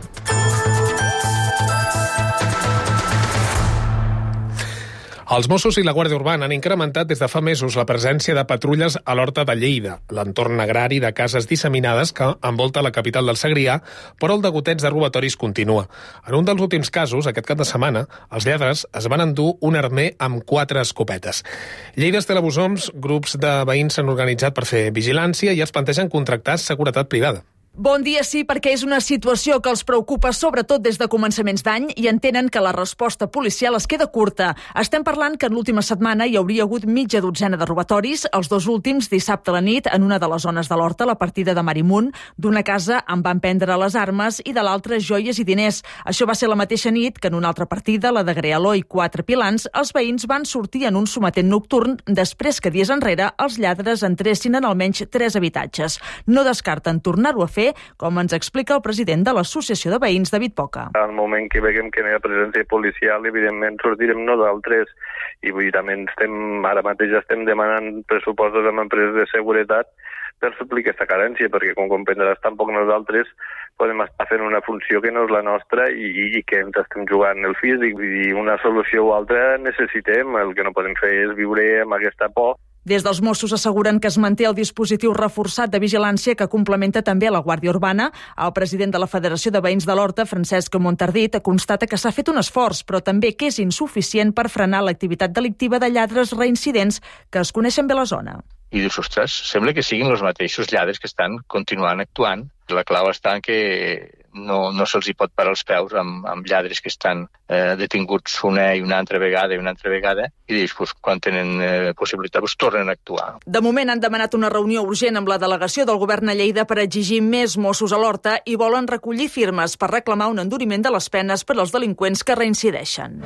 Els Mossos i la Guàrdia Urbana han incrementat des de fa mesos la presència de patrulles a l'Horta de Lleida, l'entorn agrari de cases disseminades que envolta la capital del Segrià, però el degoteig de robatoris continua. En un dels últims casos, aquest cap de setmana, els lladres es van endur un armer amb quatre escopetes. Lleida Estela Busoms, grups de veïns s'han organitzat per fer vigilància i es plantegen contractar seguretat privada. Bon dia, sí, perquè és una situació que els preocupa sobretot des de començaments d'any i entenen que la resposta policial es queda curta. Estem parlant que en l'última setmana hi hauria hagut mitja dotzena de robatoris, els dos últims dissabte a la nit en una de les zones de l'Horta, la partida de Marimunt. D'una casa en van prendre les armes i de l'altra joies i diners. Això va ser la mateixa nit que en una altra partida, la de Grealó i Quatre Pilans, els veïns van sortir en un sometent nocturn després que dies enrere els lladres entressin en almenys tres habitatges. No descarten tornar-ho a fer, com ens explica el president de l'Associació de Veïns, David Poca. Al moment que veiem que no hi ha presència policial, evidentment sortirem nosaltres i vull dir, també estem, ara mateix estem demanant pressupostos amb empreses de seguretat per suplir aquesta carència, perquè com comprendràs tampoc nosaltres podem estar fent una funció que no és la nostra i, i que ens estem jugant el físic. Vull dir, una solució o altra necessitem, el que no podem fer és viure amb aquesta por. Des dels Mossos asseguren que es manté el dispositiu reforçat de vigilància que complementa també la Guàrdia Urbana. El president de la Federació de Veïns de l'Horta, Francesc Montardit, constata que s'ha fet un esforç, però també que és insuficient per frenar l'activitat delictiva de lladres reincidents que es coneixen bé a la zona. I dius, ostres, sembla que siguin els mateixos lladres que estan continuant actuant. La clau està en que no, no se'ls hi pot parar els peus amb, amb lladres que estan eh, detinguts una i una altra vegada i una altra vegada, i dius, pues, quan tenen eh, possibilitat, pues, tornen a actuar. De moment han demanat una reunió urgent amb la delegació del govern a Lleida per exigir més Mossos a l'Horta i volen recollir firmes per reclamar un enduriment de les penes per als delinqüents que reincideixen.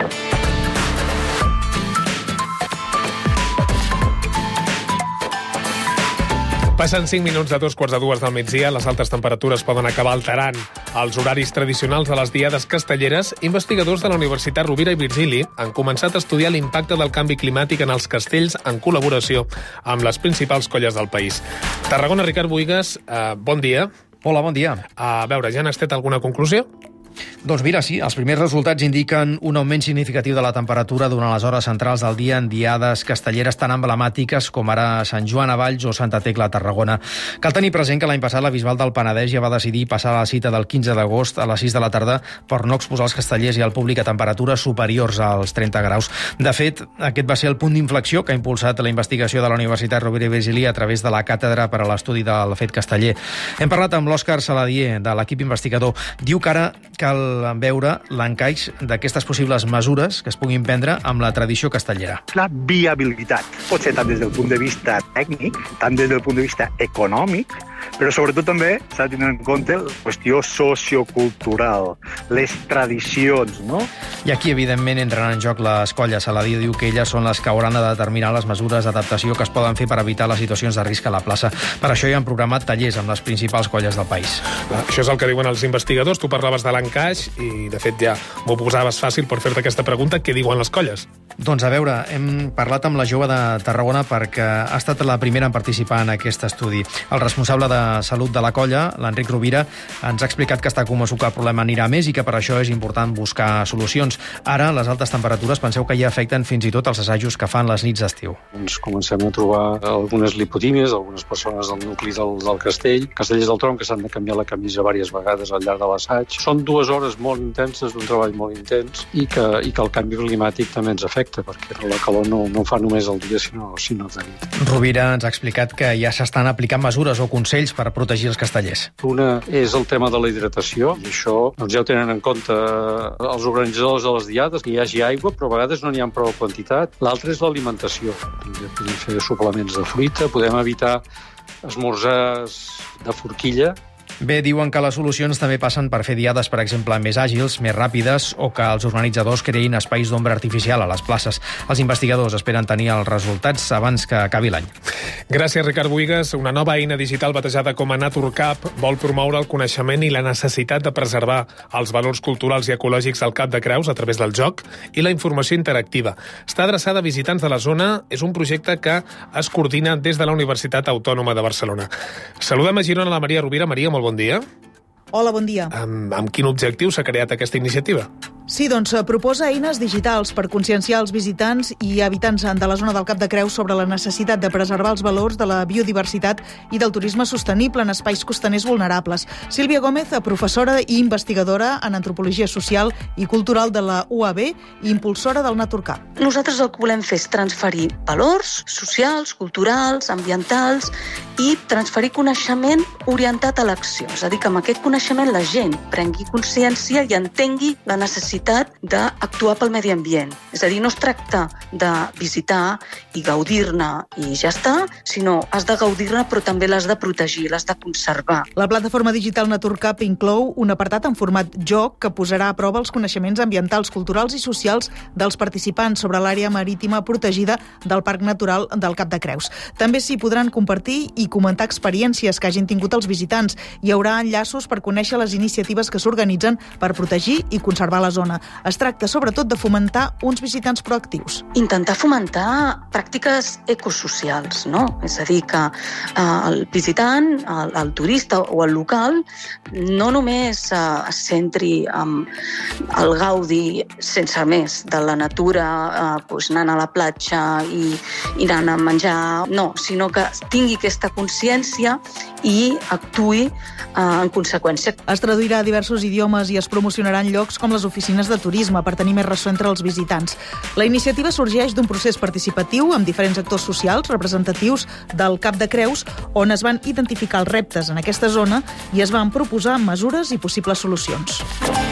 Passen cinc minuts de dos quarts de dues del migdia. Les altes temperatures poden acabar alterant els horaris tradicionals de les diades castelleres. Investigadors de la Universitat Rovira i Virgili han començat a estudiar l'impacte del canvi climàtic en els castells en col·laboració amb les principals colles del país. Tarragona, Ricard Buigas, eh, bon dia. Hola, bon dia. A veure, ja n'has tret alguna conclusió? Doncs mira, sí, els primers resultats indiquen un augment significatiu de la temperatura durant les hores centrals del dia en diades castelleres tan emblemàtiques com ara Sant Joan a Valls o Santa Tecla a Tarragona. Cal tenir present que l'any passat la Bisbal del Penedès ja va decidir passar la cita del quinze d'agost a les sis de la tarda per no exposar els castellers i al públic a temperatures superiors als trenta graus. De fet, aquest va ser el punt d'inflexió que ha impulsat la investigació de la Universitat Rovira i Virgili a través de la Càtedra per a l'Estudi del Fet Casteller. Hem parlat amb l'Òscar Saladier, de l'equip investigador. Diu que ara cal veure l'encaix d'aquestes possibles mesures que es puguin prendre amb la tradició castellera. La viabilitat pot ser tant des del punt de vista tècnic, tant des del punt de vista econòmic, però sobretot també s'ha de tenir en compte la qüestió sociocultural, les tradicions, no? I aquí, evidentment, entren en joc les colles. Saladí diu que elles són les que hauran de determinar les mesures d'adaptació que es poden fer per evitar les situacions de risc a la plaça. Per això hi han programat tallers amb les principals colles del país. Això és el que diuen els investigadors. Tu parlaves de l'encaix i, de fet, ja m'ho posaves fàcil per fer-te aquesta pregunta. Què diuen les colles? Doncs a veure, hem parlat amb la jove de Tarragona perquè ha estat la primera en participar en aquest estudi. El responsable de salut de la colla, l'Enric Rovira, ens ha explicat que està convençut que el problema anirà més i que per això és important buscar solucions. Ara, les altes temperatures, penseu que ja afecten fins i tot els assajos que fan les nits d'estiu. Ens comencem a trobar algunes lipotímies, algunes persones del nucli del, del castell, castellers del tronc que s'han de canviar la camisa diverses vegades al llarg de l'assaig. Són dues hores molt intenses, d'un treball molt intens, i que, i que el canvi climàtic també ens afecta, perquè la calor no, no fa només el dia, sinó, sinó de nit. Rovira ens ha explicat que ja s'estan aplicant mesures o consells per protegir els castellers. Una és el tema de la hidratació, i això doncs, ja ho tenen en compte els organitzadors de les diades, que hi hagi aigua, però a vegades no n'hi ha prou quantitat. L'altra és l'alimentació. Podem fer suplements de fruita, podem evitar esmorzars de forquilla. Bé, diuen que les solucions també passen per fer diades, per exemple, més àgils, més ràpides, o que els organitzadors creïn espais d'ombra artificial a les places. Els investigadors esperen tenir els resultats abans que acabi l'any. Gràcies, Ricard Buigas. Una nova eina digital batejada com a NaturCap vol promoure el coneixement i la necessitat de preservar els valors culturals i ecològics del Cap de Creus a través del joc i la informació interactiva. Està adreçada a visitants de la zona. És un projecte que es coordina des de la Universitat Autònoma de Barcelona. Saludem a Girona la Maria Rovira. Maria, molt bon dia. Hola, bon dia. Amb, amb quin objectiu s'ha creat aquesta iniciativa? Sí, doncs proposa eines digitals per conscienciar els visitants i habitants de la zona del Cap de Creus sobre la necessitat de preservar els valors de la biodiversitat i del turisme sostenible en espais costaners vulnerables. Sílvia Gómez, professora i investigadora en antropologia social i cultural de la U A B i impulsora del NaturCap. Nosaltres el que volem fer és transferir valors socials, culturals, ambientals i transferir coneixement orientat a l'acció. És a dir, que amb aquest coneixement la gent prengui consciència i entengui la necessitat d'actuar pel medi ambient. És a dir, no es tracta de visitar i gaudir-ne i ja està, sinó has de gaudir-ne però també l'has de protegir, l'has de conservar. La plataforma digital NaturCap inclou un apartat en format joc que posarà a prova els coneixements ambientals, culturals i socials dels participants sobre l'àrea marítima protegida del Parc Natural del Cap de Creus. També s'hi podran compartir i comentar experiències que hagin tingut els visitants. Hi haurà enllaços per conèixer les iniciatives que s'organitzen per protegir i conservar la zona. zona. Es tracta sobretot de fomentar uns visitants proactius. Intentar fomentar pràctiques ecosocials, no? És a dir, que eh, el visitant, el, el turista o el local no només eh, es centri en el gaudi sense més de la natura, eh, doncs anant a la platja i, i anant a menjar, no, sinó que tingui aquesta consciència i actuï eh, en conseqüència. Es traduirà a diversos idiomes i es promocionaran llocs com les oficines de turisme per tenir més ressò entre els visitants. La iniciativa sorgeix d'un procés participatiu amb diferents actors socials representatius del Cap de Creus, on es van identificar els reptes en aquesta zona i es van proposar mesures i possibles solucions.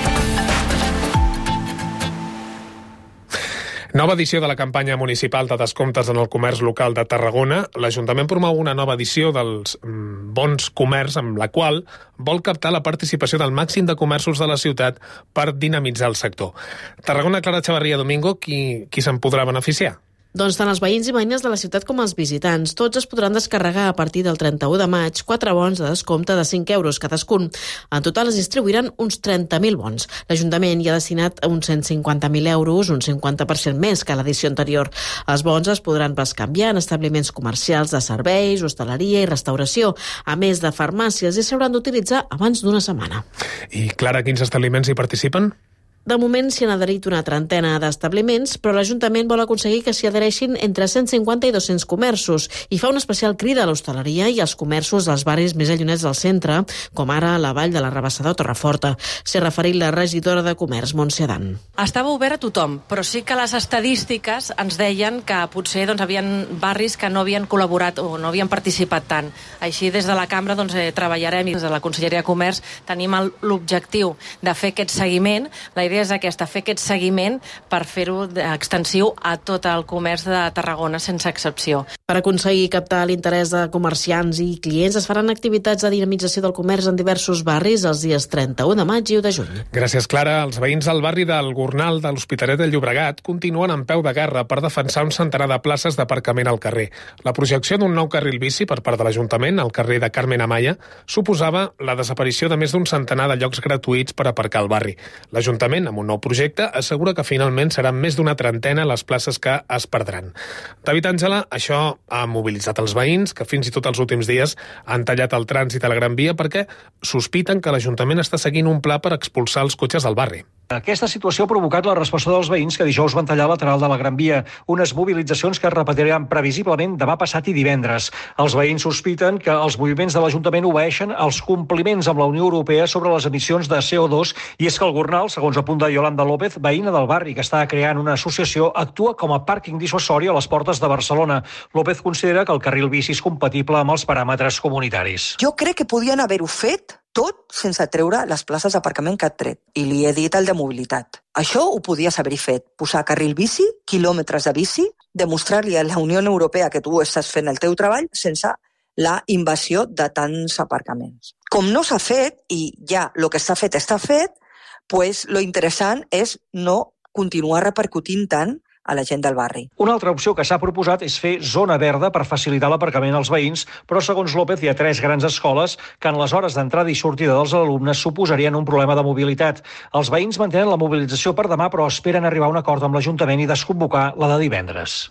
Nova edició de la campanya municipal de descomptes en el comerç local de Tarragona. L'Ajuntament promou una nova edició dels mm, bons comerç, amb la qual vol captar la participació del màxim de comerços de la ciutat per dinamitzar el sector. Tarragona, Clara Chavarria Domingo, qui, qui se'n podrà beneficiar? Doncs tant els veïns i veïnes de la ciutat com els visitants, tots es podran descarregar a partir del trenta-u de maig quatre bons de descompte de cinc euros cadascun. En total es distribuiran uns trenta mil bons. L'Ajuntament hi ha destinat uns cent cinquanta mil euros, un cinquanta per cent més que l'edició anterior. Els bons es podran bescanviar en establiments comercials de serveis, hostaleria i restauració, a més de farmàcies, i s'hauran d'utilitzar abans d'una setmana. I, Clara, quins establiments hi participen? De moment s'hi han adherit una trentena d'establiments, però l'Ajuntament vol aconseguir que s'hi adhereixin entre cent cinquanta i dos-cents comerços i fa una especial crida a l'hostaleria i als comerços dels barris més allunets del centre, com ara la Vall de la Rabassada o Torreforta. S'hi ha referit la regidora de Comerç, Montse Adán. Estava obert a tothom, però sí que les estadístiques ens deien que potser doncs, havien barris que no havien col·laborat o no havien participat tant. Així, des de la cambra doncs, eh, treballarem i des de la Conselleria de Comerç tenim l'objectiu de fer aquest seguiment. La idea és aquesta, fer aquest seguiment per fer-ho extensiu a tot el comerç de Tarragona, sense excepció. Per aconseguir captar l'interès de comerciants i clients, es faran activitats de dinamització del comerç en diversos barris els dies trenta-u de maig i u de juny. Gràcies, Clara. Els veïns del barri del Gornal de l'Hospitalet de Llobregat continuen en peu de guerra per defensar un centenar de places d'aparcament al carrer. La projecció d'un nou carril bici per part de l'Ajuntament al carrer de Carmen Amaya suposava la desaparició de més d'un centenar de llocs gratuïts per aparcar al barri. L'Ajuntament, amb un nou projecte, assegura que finalment seran més d'una trentena les places que es perdran. David Àngela, això ha mobilitzat els veïns, que fins i tot els últims dies han tallat el trànsit a la Gran Via perquè sospiten que l'Ajuntament està seguint un pla per expulsar els cotxes del barri. Aquesta situació ha provocat la resposta dels veïns que dijous van tallar el lateral de la Gran Via, unes mobilitzacions que es repetiran previsiblement demà passat i divendres. Els veïns sospiten que els moviments de l'Ajuntament obeeixen als compliments amb la Unió Europea sobre les emissions de C O dos, i és que el Gornal, segons apunta Yolanda López, veïna del barri que està creant una associació, actua com a pàrquing dissuasori a les portes de Barcelona. López considera que el carril bici és compatible amb els paràmetres comunitaris. Jo crec que podien haver-ho fet tot sense treure les places d'aparcament que ha tret. I li he dit el de mobilitat. Això ho podies haver fet. Posar carril bici, quilòmetres de bici, demostrar-li a la Unió Europea que tu estàs fent el teu treball sense la invasió de tants aparcaments. Com no s'ha fet, i ja el que està fet està fet, pues lo interessant és no continuar repercutint tant a la gent del barri. Una altra opció que s'ha proposat és fer zona verda per facilitar l'aparcament als veïns, però segons López hi ha tres grans escoles que en les hores d'entrada i sortida dels alumnes suposarien un problema de mobilitat. Els veïns mantenen la mobilització per demà, però esperen arribar a un acord amb l'Ajuntament i desconvocar la de divendres.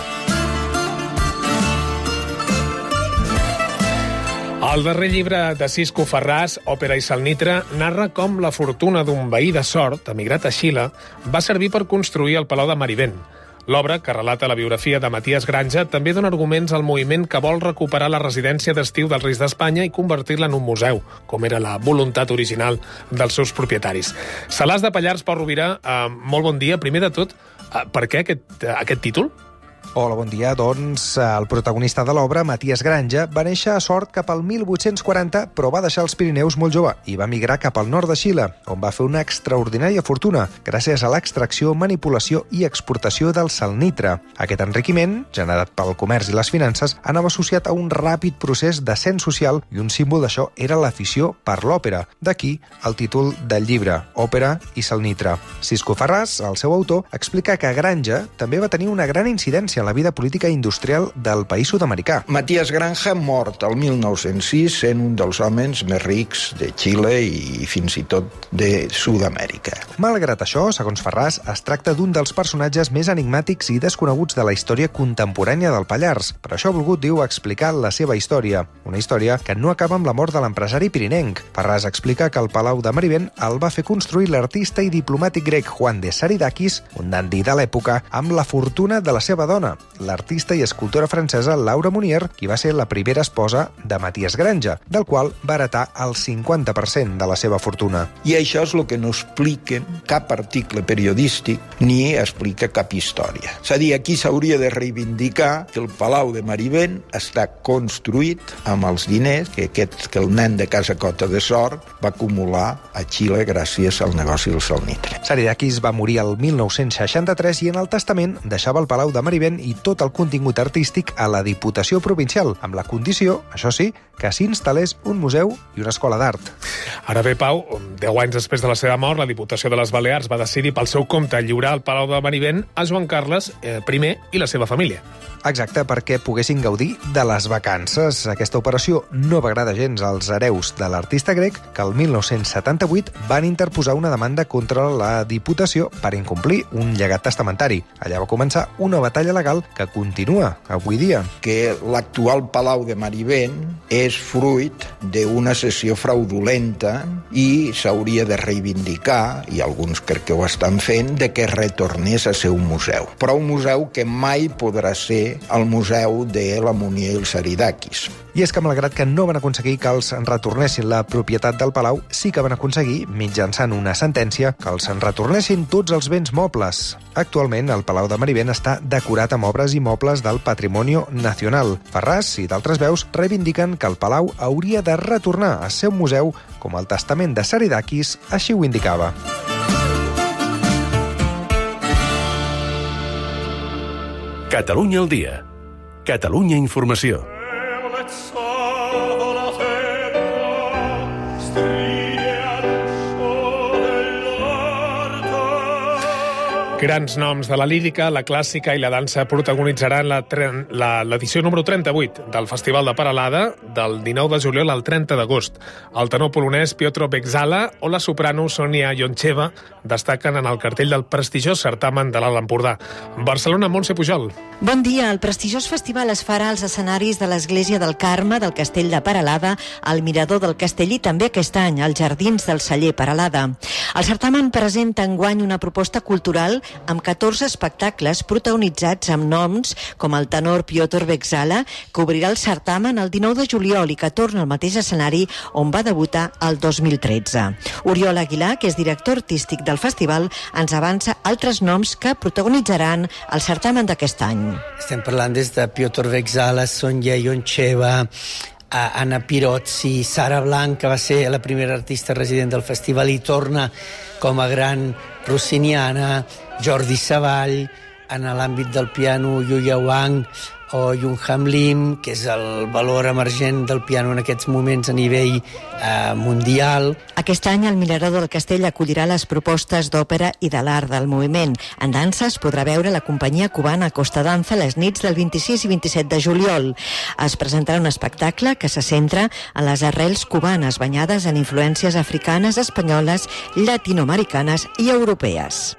El darrer llibre de Cisco Ferràs, Òpera i Salnitra, narra com la fortuna d'un veí de Sort, emigrat a Xile, va servir per construir el Palau de Marivent. L'obra, que relata la biografia de Matías Granja, també dona arguments al moviment que vol recuperar la residència d'estiu dels Reis d'Espanya i convertir-la en un museu, com era la voluntat original dels seus propietaris. Salàs de Pallars, Pau Rovira, eh, molt bon dia. Primer de tot, eh, per què aquest, eh, aquest títol? Hola, bon dia. Doncs el protagonista de l'obra, Matías Granja, va néixer a Sort cap al mil vuit-cents quaranta, però va deixar els Pirineus molt jove i va migrar cap al nord de Xile, on va fer una extraordinària fortuna gràcies a l'extracció, manipulació i exportació del salnitre. Aquest enriquiment, generat pel comerç i les finances, anava associat a un ràpid procés d'ascens social i un símbol d'això era l'afició per l'òpera. D'aquí el títol del llibre, Òpera i Salnitre. Cisco Ferràs, el seu autor, explica que Granja també va tenir una gran incidència influència en la vida política i industrial del país sud-americà. Matías Granja, mort el mil nou-cents sis, sent un dels homes més rics de Xile i fins i tot de Sud-amèrica. Malgrat això, segons Ferràs, es tracta d'un dels personatges més enigmàtics i desconeguts de la història contemporània del Pallars. Per això ha volgut, diu, explicar la seva història. Una història que no acaba amb la mort de l'empresari pirinenc. Ferràs explica que el Palau de Marivent el va fer construir l'artista i diplomàtic grec Juan de Saridakis, un dandí de l'època, amb la fortuna de la seva dona, l'artista i escultora francesa Laura Monier, qui va ser la primera esposa de Matías Granja, del qual va heretar el cinquanta per cent de la seva fortuna. I això és el que no explica cap article periodístic ni explica cap història. És a dir, aquí s'hauria de reivindicar que el Palau de Marivent està construït amb els diners que, aquest, que el nen de Casa Cota de Sort va acumular a Xile gràcies al negoci del salnitre. Saridakis va morir el mil nou-cents seixanta-tres i en el testament deixava el Palau de Marivent i tot el contingut artístic a la Diputació Provincial, amb la condició, això sí, que s'hi instal·lés un museu i una escola d'art. Ara bé, Pau, deu anys després de la seva mort, la Diputació de les Balears va decidir pel seu compte lliurar el Palau de Marivent a Joan Carles eh, primer i la seva família. Exacte, perquè poguessin gaudir de les vacances. Aquesta operació no va agradar gens als hereus de l'artista grec, que el mil nou-cents setanta-vuit van interposar una demanda contra la Diputació per incomplir un llegat testamentari. Allà va començar una batalla legal que continua avui dia. Que l'actual Palau de Marivent és fruit d'una sessió fraudulenta i s'hauria de reivindicar, i alguns crec que ho estan fent, de que retornés a ser un museu. Però un museu que mai podrà ser al museu de la Monier i el Saridakis. I és que, malgrat que no van aconseguir que els en retornessin la propietat del Palau, sí que van aconseguir, mitjançant una sentència, que els en retornessin tots els béns mobles. Actualment, el Palau de Marivent està decorat amb obres i mobles del Patrimoni Nacional. Ferràs i d'altres veus reivindiquen que el Palau hauria de retornar a ser un museu, com el testament de Saridakis així ho indicava. Catalunya al dia. Catalunya Informació. Grans noms de la lírica, la clàssica i la dansa protagonitzaran l'edició número trenta-vuit del Festival de Peralada del dinou de juliol al trenta d'agost. El tenor polonès Piotr Beczala o la soprano Sonia Yoncheva destaquen en el cartell del prestigiós certamen de l'Alt Empordà. Barcelona, Montse Pujol. Bon dia. El prestigiós festival es farà als escenaris de l'Església del Carme, del Castell de Peralada, al Mirador del Castell i també aquest any als Jardins del Celler Peralada. El certamen presenta enguany una proposta cultural amb catorze espectacles protagonitzats amb noms com el tenor Piotr Beczala, que obrirà el certamen el dinou de juliol i que torna al mateix escenari on va debutar el dos mil tretze. Oriol Aguilar, que és director artístic del festival, ens avança altres noms que protagonitzaran el certamen d'aquest any. Estem parlant des de Piotr Beczala, Sonia Yoncheva, Anna Pirozzi, Sara Blanc, que va ser la primera artista resident del festival i torna com a gran rossiniana, Jordi Savall, en l'àmbit del piano Yuya Wang o Junham Lim, que és el valor emergent del piano en aquests moments a nivell eh, mundial. Aquest any el Mirador del Castell acollirà les propostes d'òpera i de l'art del moviment. En dansa es podrà veure la companyia cubana Costa Danza les nits del vint-i-sis i vint-i-set de juliol. Es presentarà un espectacle que se centra en les arrels cubanes banyades en influències africanes, espanyoles, llatinoamericanes i europees.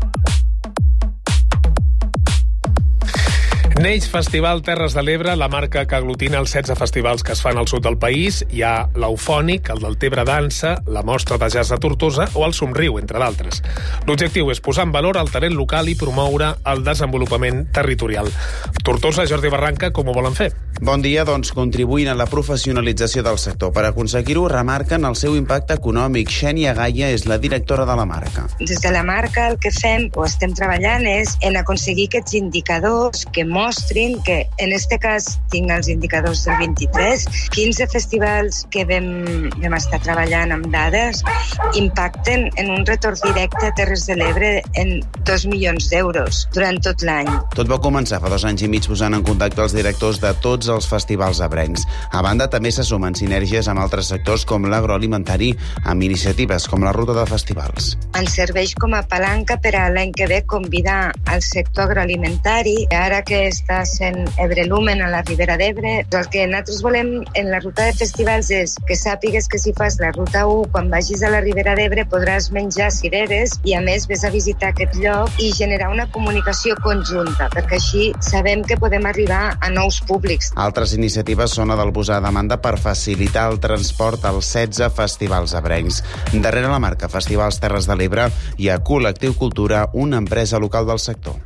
Neix Festival Terres de l'Ebre, la marca que aglutina els setze festivals que es fan al sud del país. Hi ha l'Eufònic, el del Tebre Dansa, la Mostra de Jazz de Tortosa o el Somriu, entre d'altres. L'objectiu és posar en valor el talent local i promoure el desenvolupament territorial. Tortosa, Jordi Barranca, com ho volen fer? Bon dia, doncs contribuint a la professionalització del sector. Per aconseguir-ho, remarquen el seu impacte econòmic. Xènia Gaia és la directora de la marca. Des de la marca el que fem o estem treballant és en aconseguir aquests indicadors que mostrin que, en este cas, tinc els indicadors del vint-i-tres, quinze festivals que vam, vam estar treballant amb dades impacten en un retorn directe a Terres de l'Ebre en dos milions d'euros durant tot l'any. Tot va començar fa dos anys i mig posant en contacte els directors de tots tots els festivals ebrencs. A banda, també se sumen sinergies amb altres sectors com l'agroalimentari, amb iniciatives com la ruta de festivals. Ens serveix com a palanca per a l'any que ve convidar al sector agroalimentari. Ara que està sent Ebrelumen a la Ribera d'Ebre, el que nosaltres volem en la ruta de festivals és que sàpigues que si fas la ruta u, quan vagis a la Ribera d'Ebre podràs menjar cireres i a més ves a visitar aquest lloc i generar una comunicació conjunta, perquè així sabem que podem arribar a nous públics. Altres iniciatives són la del busar a demanda per facilitar el transport als setze festivals ebrencs. Darrere la marca Festivals Terres de l'Ebre hi ha Col·lectiu Cultura, una empresa local del sector.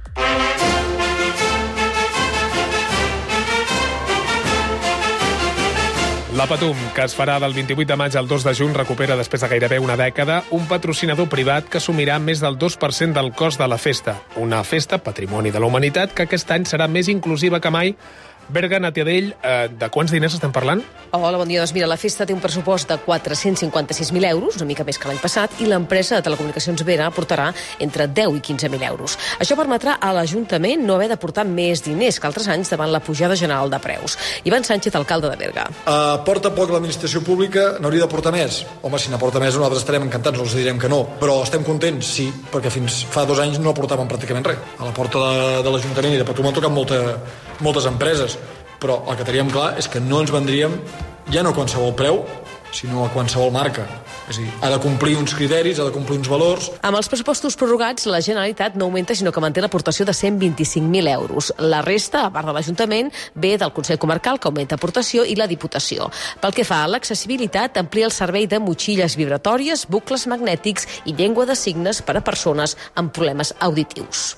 La Patum, que es farà del vint-i-vuit de maig al dos de juny, recupera després de gairebé una dècada un patrocinador privat que assumirà més del dos per cent del cost de la festa. Una festa, patrimoni de la humanitat, que aquest any serà més inclusiva que mai. Berga, Natiadell, eh, de quants diners estem parlant? Hola, bon dia. Doncs mira, la festa té un pressupost de quatre-cents cinquanta-sis mil euros, una mica més que l'any passat, i l'empresa de telecomunicacions Vera aportarà entre deu i quinze mil euros. Això permetrà a l'Ajuntament no haver d'aportar més diners que altres anys davant la pujada general de preus. Ivan Sánchez, alcalde de Berga. Uh, porta poc l'administració pública, n'hauria d'aportar més. Home, si n'aporta més, nosaltres estarem encantats, no els direm que no. Però estem contents, sí, perquè fins fa dos anys no aportàvem pràcticament res. A la porta de, de l'Ajuntament i de Patum han tocat molta, moltes empreses. Però el que teníem clar és que no ens vendríem ja no a qualsevol preu, sinó a qualsevol marca. És a dir, ha de complir uns criteris, ha de complir uns valors. Amb els pressupostos prorrogats, la Generalitat no augmenta, sinó que manté l'aportació de cent vint-i-cinc mil euros. La resta, a part de l'Ajuntament, ve del Consell Comarcal, que augmenta aportació, i la Diputació. Pel que fa a l'accessibilitat, amplia el servei de motxilles vibratòries, bucles magnètics i llengua de signes per a persones amb problemes auditius.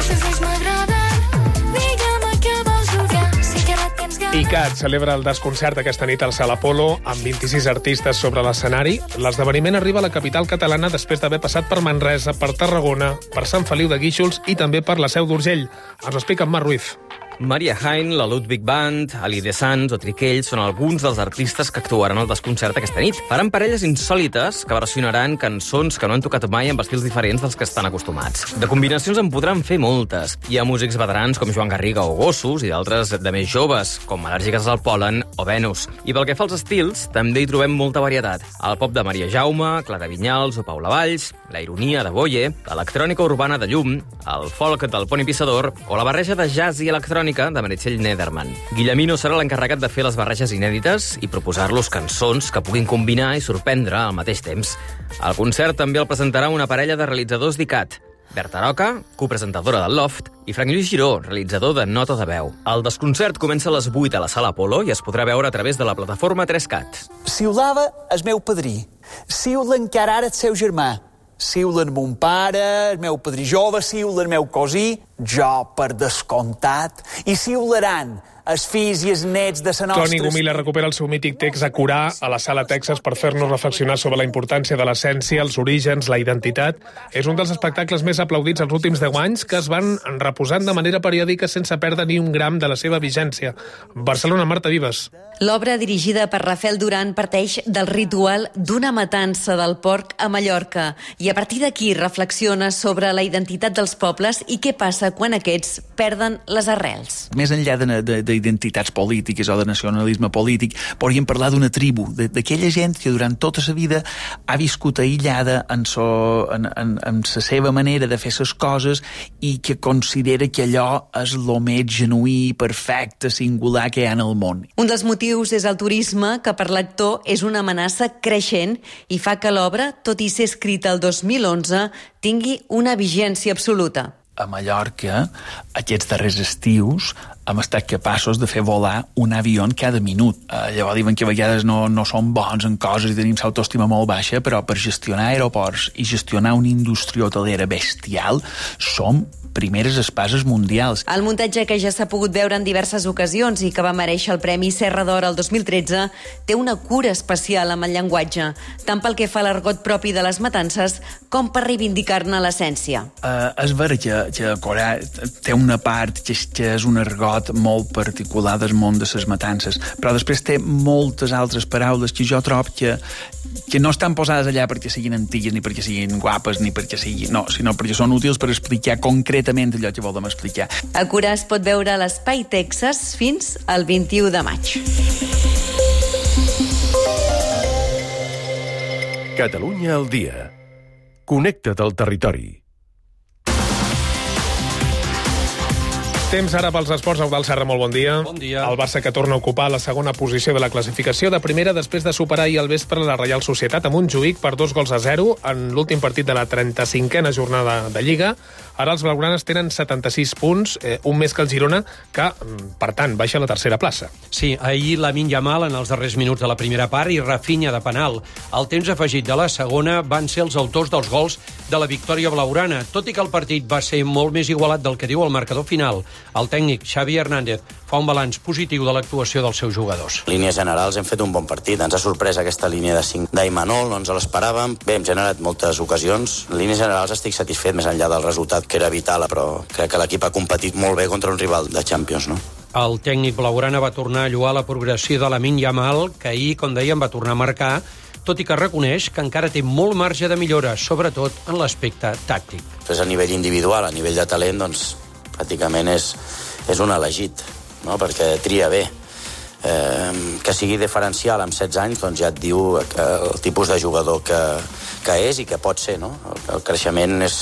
ICAT celebra el desconcert aquesta nit al Sala Apolo amb vint-i-sis artistes sobre l'escenari. L'esdeveniment arriba a la capital catalana després d'haver passat per Manresa, per Tarragona, per Sant Feliu de Guíxols i també per la Seu d'Urgell. Ens ho explica en Marc Ruiz. Maria Hain, la Ludwig Band, Ali de Sans o Triquell són alguns dels artistes que actuaran al desconcert aquesta nit. Faran parelles insòlites que versionaran cançons que no han tocat mai amb estils diferents dels que estan acostumats. De combinacions en podran fer moltes. Hi ha músics veterans com Joan Garriga o Gossos i d'altres de més joves, com Al·lèrgiques al Pol·len o Venus. I pel que fa als estils, també hi trobem molta varietat. El pop de Maria Jaume, Clara Vinyals o Paula Valls, la ironia de Boye, l'electrònica urbana de Llum, el folk del Poni Pissador o la barreja de jazz i electrònica de Meritxell Nederman. Guillemino serà l'encarregat de fer les barreges inèdites i proposar-los cançons que puguin combinar i sorprendre al mateix temps. El concert també el presentarà una parella de realitzadors d'ICAT, Berta Roca, copresentadora del Loft, i Frank Lluís Giró, realitzador de Nota de Veu. El desconcert comença a les vuit a la Sala Apolo i es podrà veure a través de la plataforma tres cat. Siulava el meu padrí, siula encara ara el seu germà, siulen mon pare, el meu padrí jove, siula el meu cosí, jo per descomptat, i siularan els fills i els nets de la nostra... Toni Gomila recupera el seu mític text a curar a la Sala Texas per fer-nos reflexionar sobre la importància de l'essència, els orígens, la identitat. És un dels espectacles més aplaudits els últims deu anys que es van reposant de manera periòdica sense perdre ni un gram de la seva vigència. Barcelona, Marta Vives. L'obra, dirigida per Rafael Duran, parteix del ritual d'una matança del porc a Mallorca i a partir d'aquí reflexiona sobre la identitat dels pobles i què passa quan aquests perden les arrels. Més enllà de, de, d'identitats polítiques o de nacionalisme polític, podríem parlar d'una tribu, d'aquella gent que durant tota la vida ha viscut aïllada en, so, en, en, en la seva manera de fer les coses i que considera que allò és el més genuí, perfecte, singular que hi ha en el món. Un dels motius és el turisme, que per l'actor és una amenaça creixent i fa que l'obra, tot i ser escrita el dos mil onze, tingui una vigència absoluta. A Mallorca, aquests darrers estius, hem estat capaços de fer volar un avió cada minut. Eh, llavors diuen que a vegades no, no som bons en coses i tenim l'autoestima molt baixa, però per gestionar aeroports i gestionar una indústria hotelera bestial, som primeres espases mundials. El muntatge, que ja s'ha pogut veure en diverses ocasions i que va merèixer el Premi Serra d'Or el dos mil tretze, té una cura especial amb el llenguatge, tant pel que fa a l'argot propi de les matances com per reivindicar-ne l'essència. Uh, és vera que, que Corea té una part que és, que és un argot pot molt particular del món de les matances, però després té moltes altres paraules que jo trobo que, que no estan posades allà perquè siguin antigues, ni perquè siguin guapes, ni perquè siguin... No, sinó perquè són útils per explicar concretament allò que volem explicar. A Curà es pot veure a l'Espai Texas fins al vint-i-u de maig. Catalunya al dia. Connecta't al territori. Temps ara pels esports. Eudald Serra, molt bon dia. Bon dia. El Barça que torna a ocupar la segona posició de la classificació de primera després de superar ahir al vespre la Reial Societat a Montjuïc per dos gols a zero en l'últim partit de la trenta-cinquena jornada de Lliga. Ara els blaugranes tenen setanta-sis punts, eh, un més que el Girona, que, per tant, baixa a la tercera plaça. Sí, ahir Lamine Yamal en els darrers minuts de la primera part i Rafinha de penal. Al temps afegit de la segona van ser els autors dels gols de la victòria blaugrana, tot i que el partit va ser molt més igualat del que diu el marcador final. El tècnic Xavi Hernández fa un balanç positiu de l'actuació dels seus jugadors. En línies generals hem fet un bon partit. Ens ha sorprès aquesta línia de cinc d'Imanol, no ens l'esperàvem. Bé, hem generat moltes ocasions. En línies generals estic satisfet, més enllà del resultat, que era vital, però crec que l'equip ha competit molt bé contra un rival de Champions, no? El tècnic blaugrana va tornar a lloar la progressió de Lamine Yamal, que ahir, com dèiem, va tornar a marcar, tot i que reconeix que encara té molt marge de millora, sobretot en l'aspecte tàctic. Pues a nivell individual, a nivell de talent, doncs, pràcticament és, és un elegit, no? Perquè tria bé. Eh, que sigui diferencial amb setze anys, doncs ja et diu el tipus de jugador que, que és i que pot ser, no? El, el creixement és,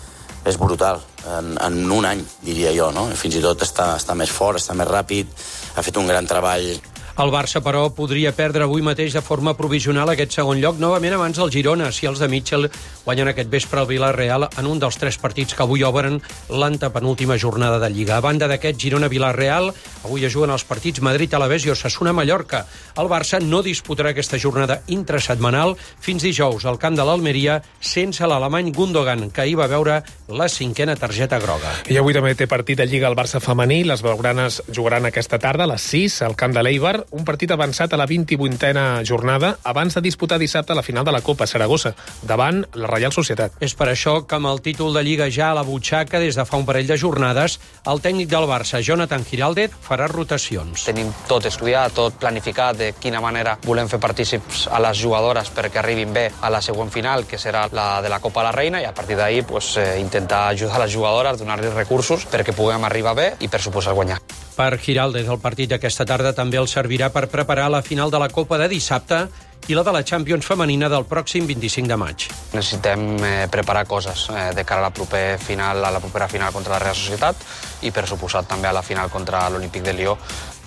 és brutal, en, en un any, diria jo, no? Fins i tot està, està més fort, està més ràpid, ha fet un gran treball. El Barça, però, podria perdre avui mateix de forma provisional aquest segon lloc, novament abans del Girona, si els de Mitchell guanyen aquest vespre al Villarreal en un dels tres partits que avui obren l'antepenúltima jornada de Lliga. A banda d'aquest Girona-Villarreal, avui es juguen els partits Madrid-Alavés i Osasuna-Mallorca. El Barça no disputarà aquesta jornada intrasetmanal fins dijous al camp de l'Almeria sense l'alemany Gundogan, que ahir va veure la cinquena targeta groga. I avui també té partit de Lliga el Barça femení. Les blaugranes jugaran aquesta tarda a les sis al camp de l'Eibar, un partit avançat a la vint-i-vuitena jornada abans de disputar dissabte la final de la Copa Saragossa, davant la Reial Societat. És per això que amb el títol de Lliga ja a la butxaca des de fa un parell de jornades, el tècnic del Barça, Jonathan Giraldez, farà rotacions. Tenim tot estudiat, tot planificat, de quina manera volem fer partícips a les jugadores perquè arribin bé a la següent final, que serà la de la Copa de la Reina, i a partir d'ahir pues, eh, intentar ajudar les jugadores, donar-los recursos perquè puguem arribar bé i, per suposar, guanyar. Per Giraldez, el partit d'aquesta tarda també el servirà per preparar la final de la Copa de dissabte i la de la Champions femenina del pròxim vint-i-cinc de maig. Necessitem eh, preparar coses eh, de cara a la, proper final, a la propera final contra la Real Societat i, per suposat, també a la final contra l'Olímpic de Lió.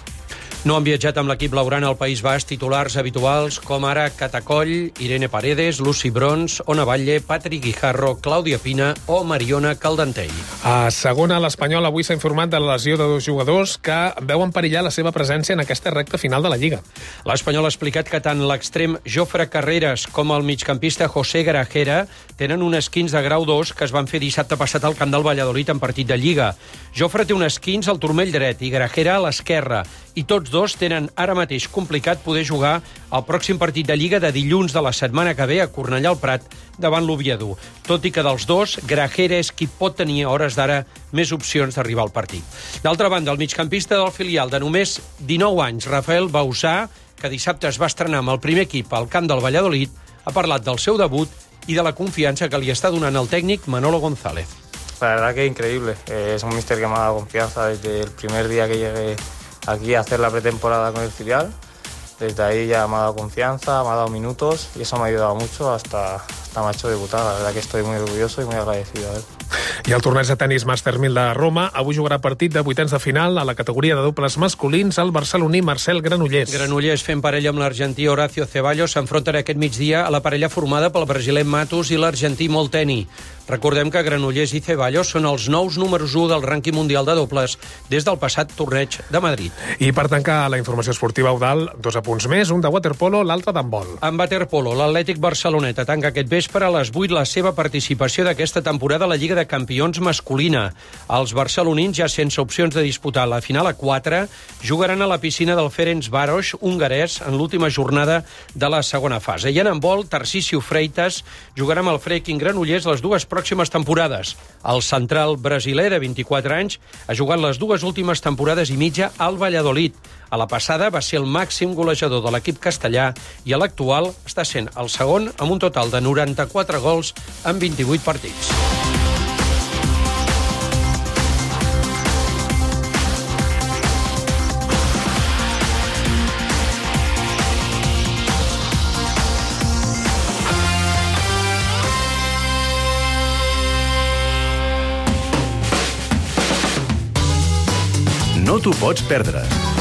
No han viatjat amb l'equip blaugrana al País Basc titulars habituals com ara Catacoll, Irene Paredes, Lucy Brons, Ona Batlle, Patri Guijarro, Clàudia Pina o Mariona Caldentell. A segona, l'Espanyol avui s'ha informat de la lesió de dos jugadors que veuen perillar la seva presència en aquesta recta final de la Lliga. L'Espanyol ha explicat que tant l'extrem Jofre Carreras com el migcampista José Grajera tenen un esquins de grau dos que es van fer dissabte passat al camp del Valladolid en partit de Lliga. Jofre té un esquins al turmell dret i Grajera a l'esquerra, i tots dos tenen ara mateix complicat poder jugar el pròxim partit de Lliga de dilluns de la setmana que ve a Cornellà al Prat davant l'Oviedo, tot i que dels dos, Grajera és qui pot tenir a hores d'ara més opcions d'arribar al partit. D'altra banda, el migcampista del filial de només dinou anys, Rafael Bausà, que dissabte es va estrenar amb el primer equip al camp del Valladolid, ha parlat del seu debut y de la confianza que li està donant el tècnic Manolo González. La verdad que increíble, eh, es un míster que me ha dado confianza desde el primer día que llegué aquí a hacer la pretemporada con el filial. Desde ahí ya me ha dado confianza, me ha dado minutos y eso me ha ayudado mucho hasta, hasta me ha hecho debutar. La verdad que estoy muy orgulloso y muy agradecido a él. I el torneig de tenis Masters mil de Roma avui jugarà partit de vuitens de final a la categoria de dobles masculins el barceloní Marcel Granollers. Granollers fent parella amb l'argentí Horacio Ceballos s'enfronten aquest migdia a la parella formada pel brasiler Matos i l'argentí Molteni. Recordem que Granollers i Ceballos són els nous números u del rànquing mundial de dobles des del passat torneig de Madrid. I per tancar la informació esportiva, Eudald, dos apunts més, un de waterpolo, l'altre d'handbol. En waterpolo, l'Atlètic Barceloneta tanca aquest vespre a les vuit la seva participació d'aquesta temporada a la Lliga de Campions masculina. Els barcelonins, ja sense opcions de disputar la final a quatre, jugaran a la piscina del Ferencváros hongarès en l'última jornada de la segona fase. I en handbol, Tarcisio Freitas jugarà amb el Freiking Granollers les dues pròximes temporades. El central brasiler de vint-i-quatre anys ha jugat les dues últimes temporades i mitja al Valladolid. A la passada va ser el màxim golejador de l'equip castellà i a l'actual està sent el segon amb un total de noranta-quatre gols en vint-i-vuit partits. No t'ho pots perdre.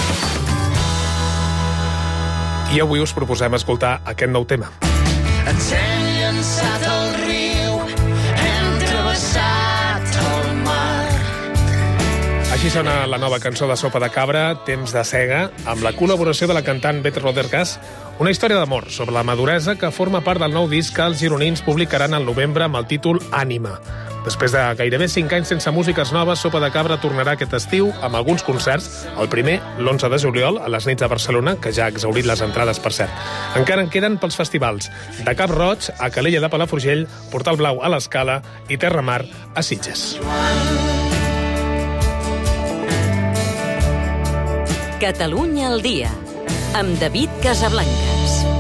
I avui us proposem escoltar aquest nou tema. Ens hem llançat al riu, hem travessat el mar. Així sona la nova cançó de Sopa de Cabra, Temps de cega, amb la col·laboració de la cantant Beth Rodergas, una història d'amor sobre la maduresa que forma part del nou disc que els gironins publicaran al novembre amb el títol Ànima. Després de gairebé cinc anys sense músiques noves, Sopa de Cabra tornarà aquest estiu amb alguns concerts. El primer, l'onze de juliol, a les nits de Barcelona, que ja ha exhaurit les entrades, per cert. Encara en queden pels festivals de Cap Roig a Calella de Palafrugell, Portal Blau a l'Escala i Terra Mar a Sitges. Catalunya al dia, amb David Casablancas.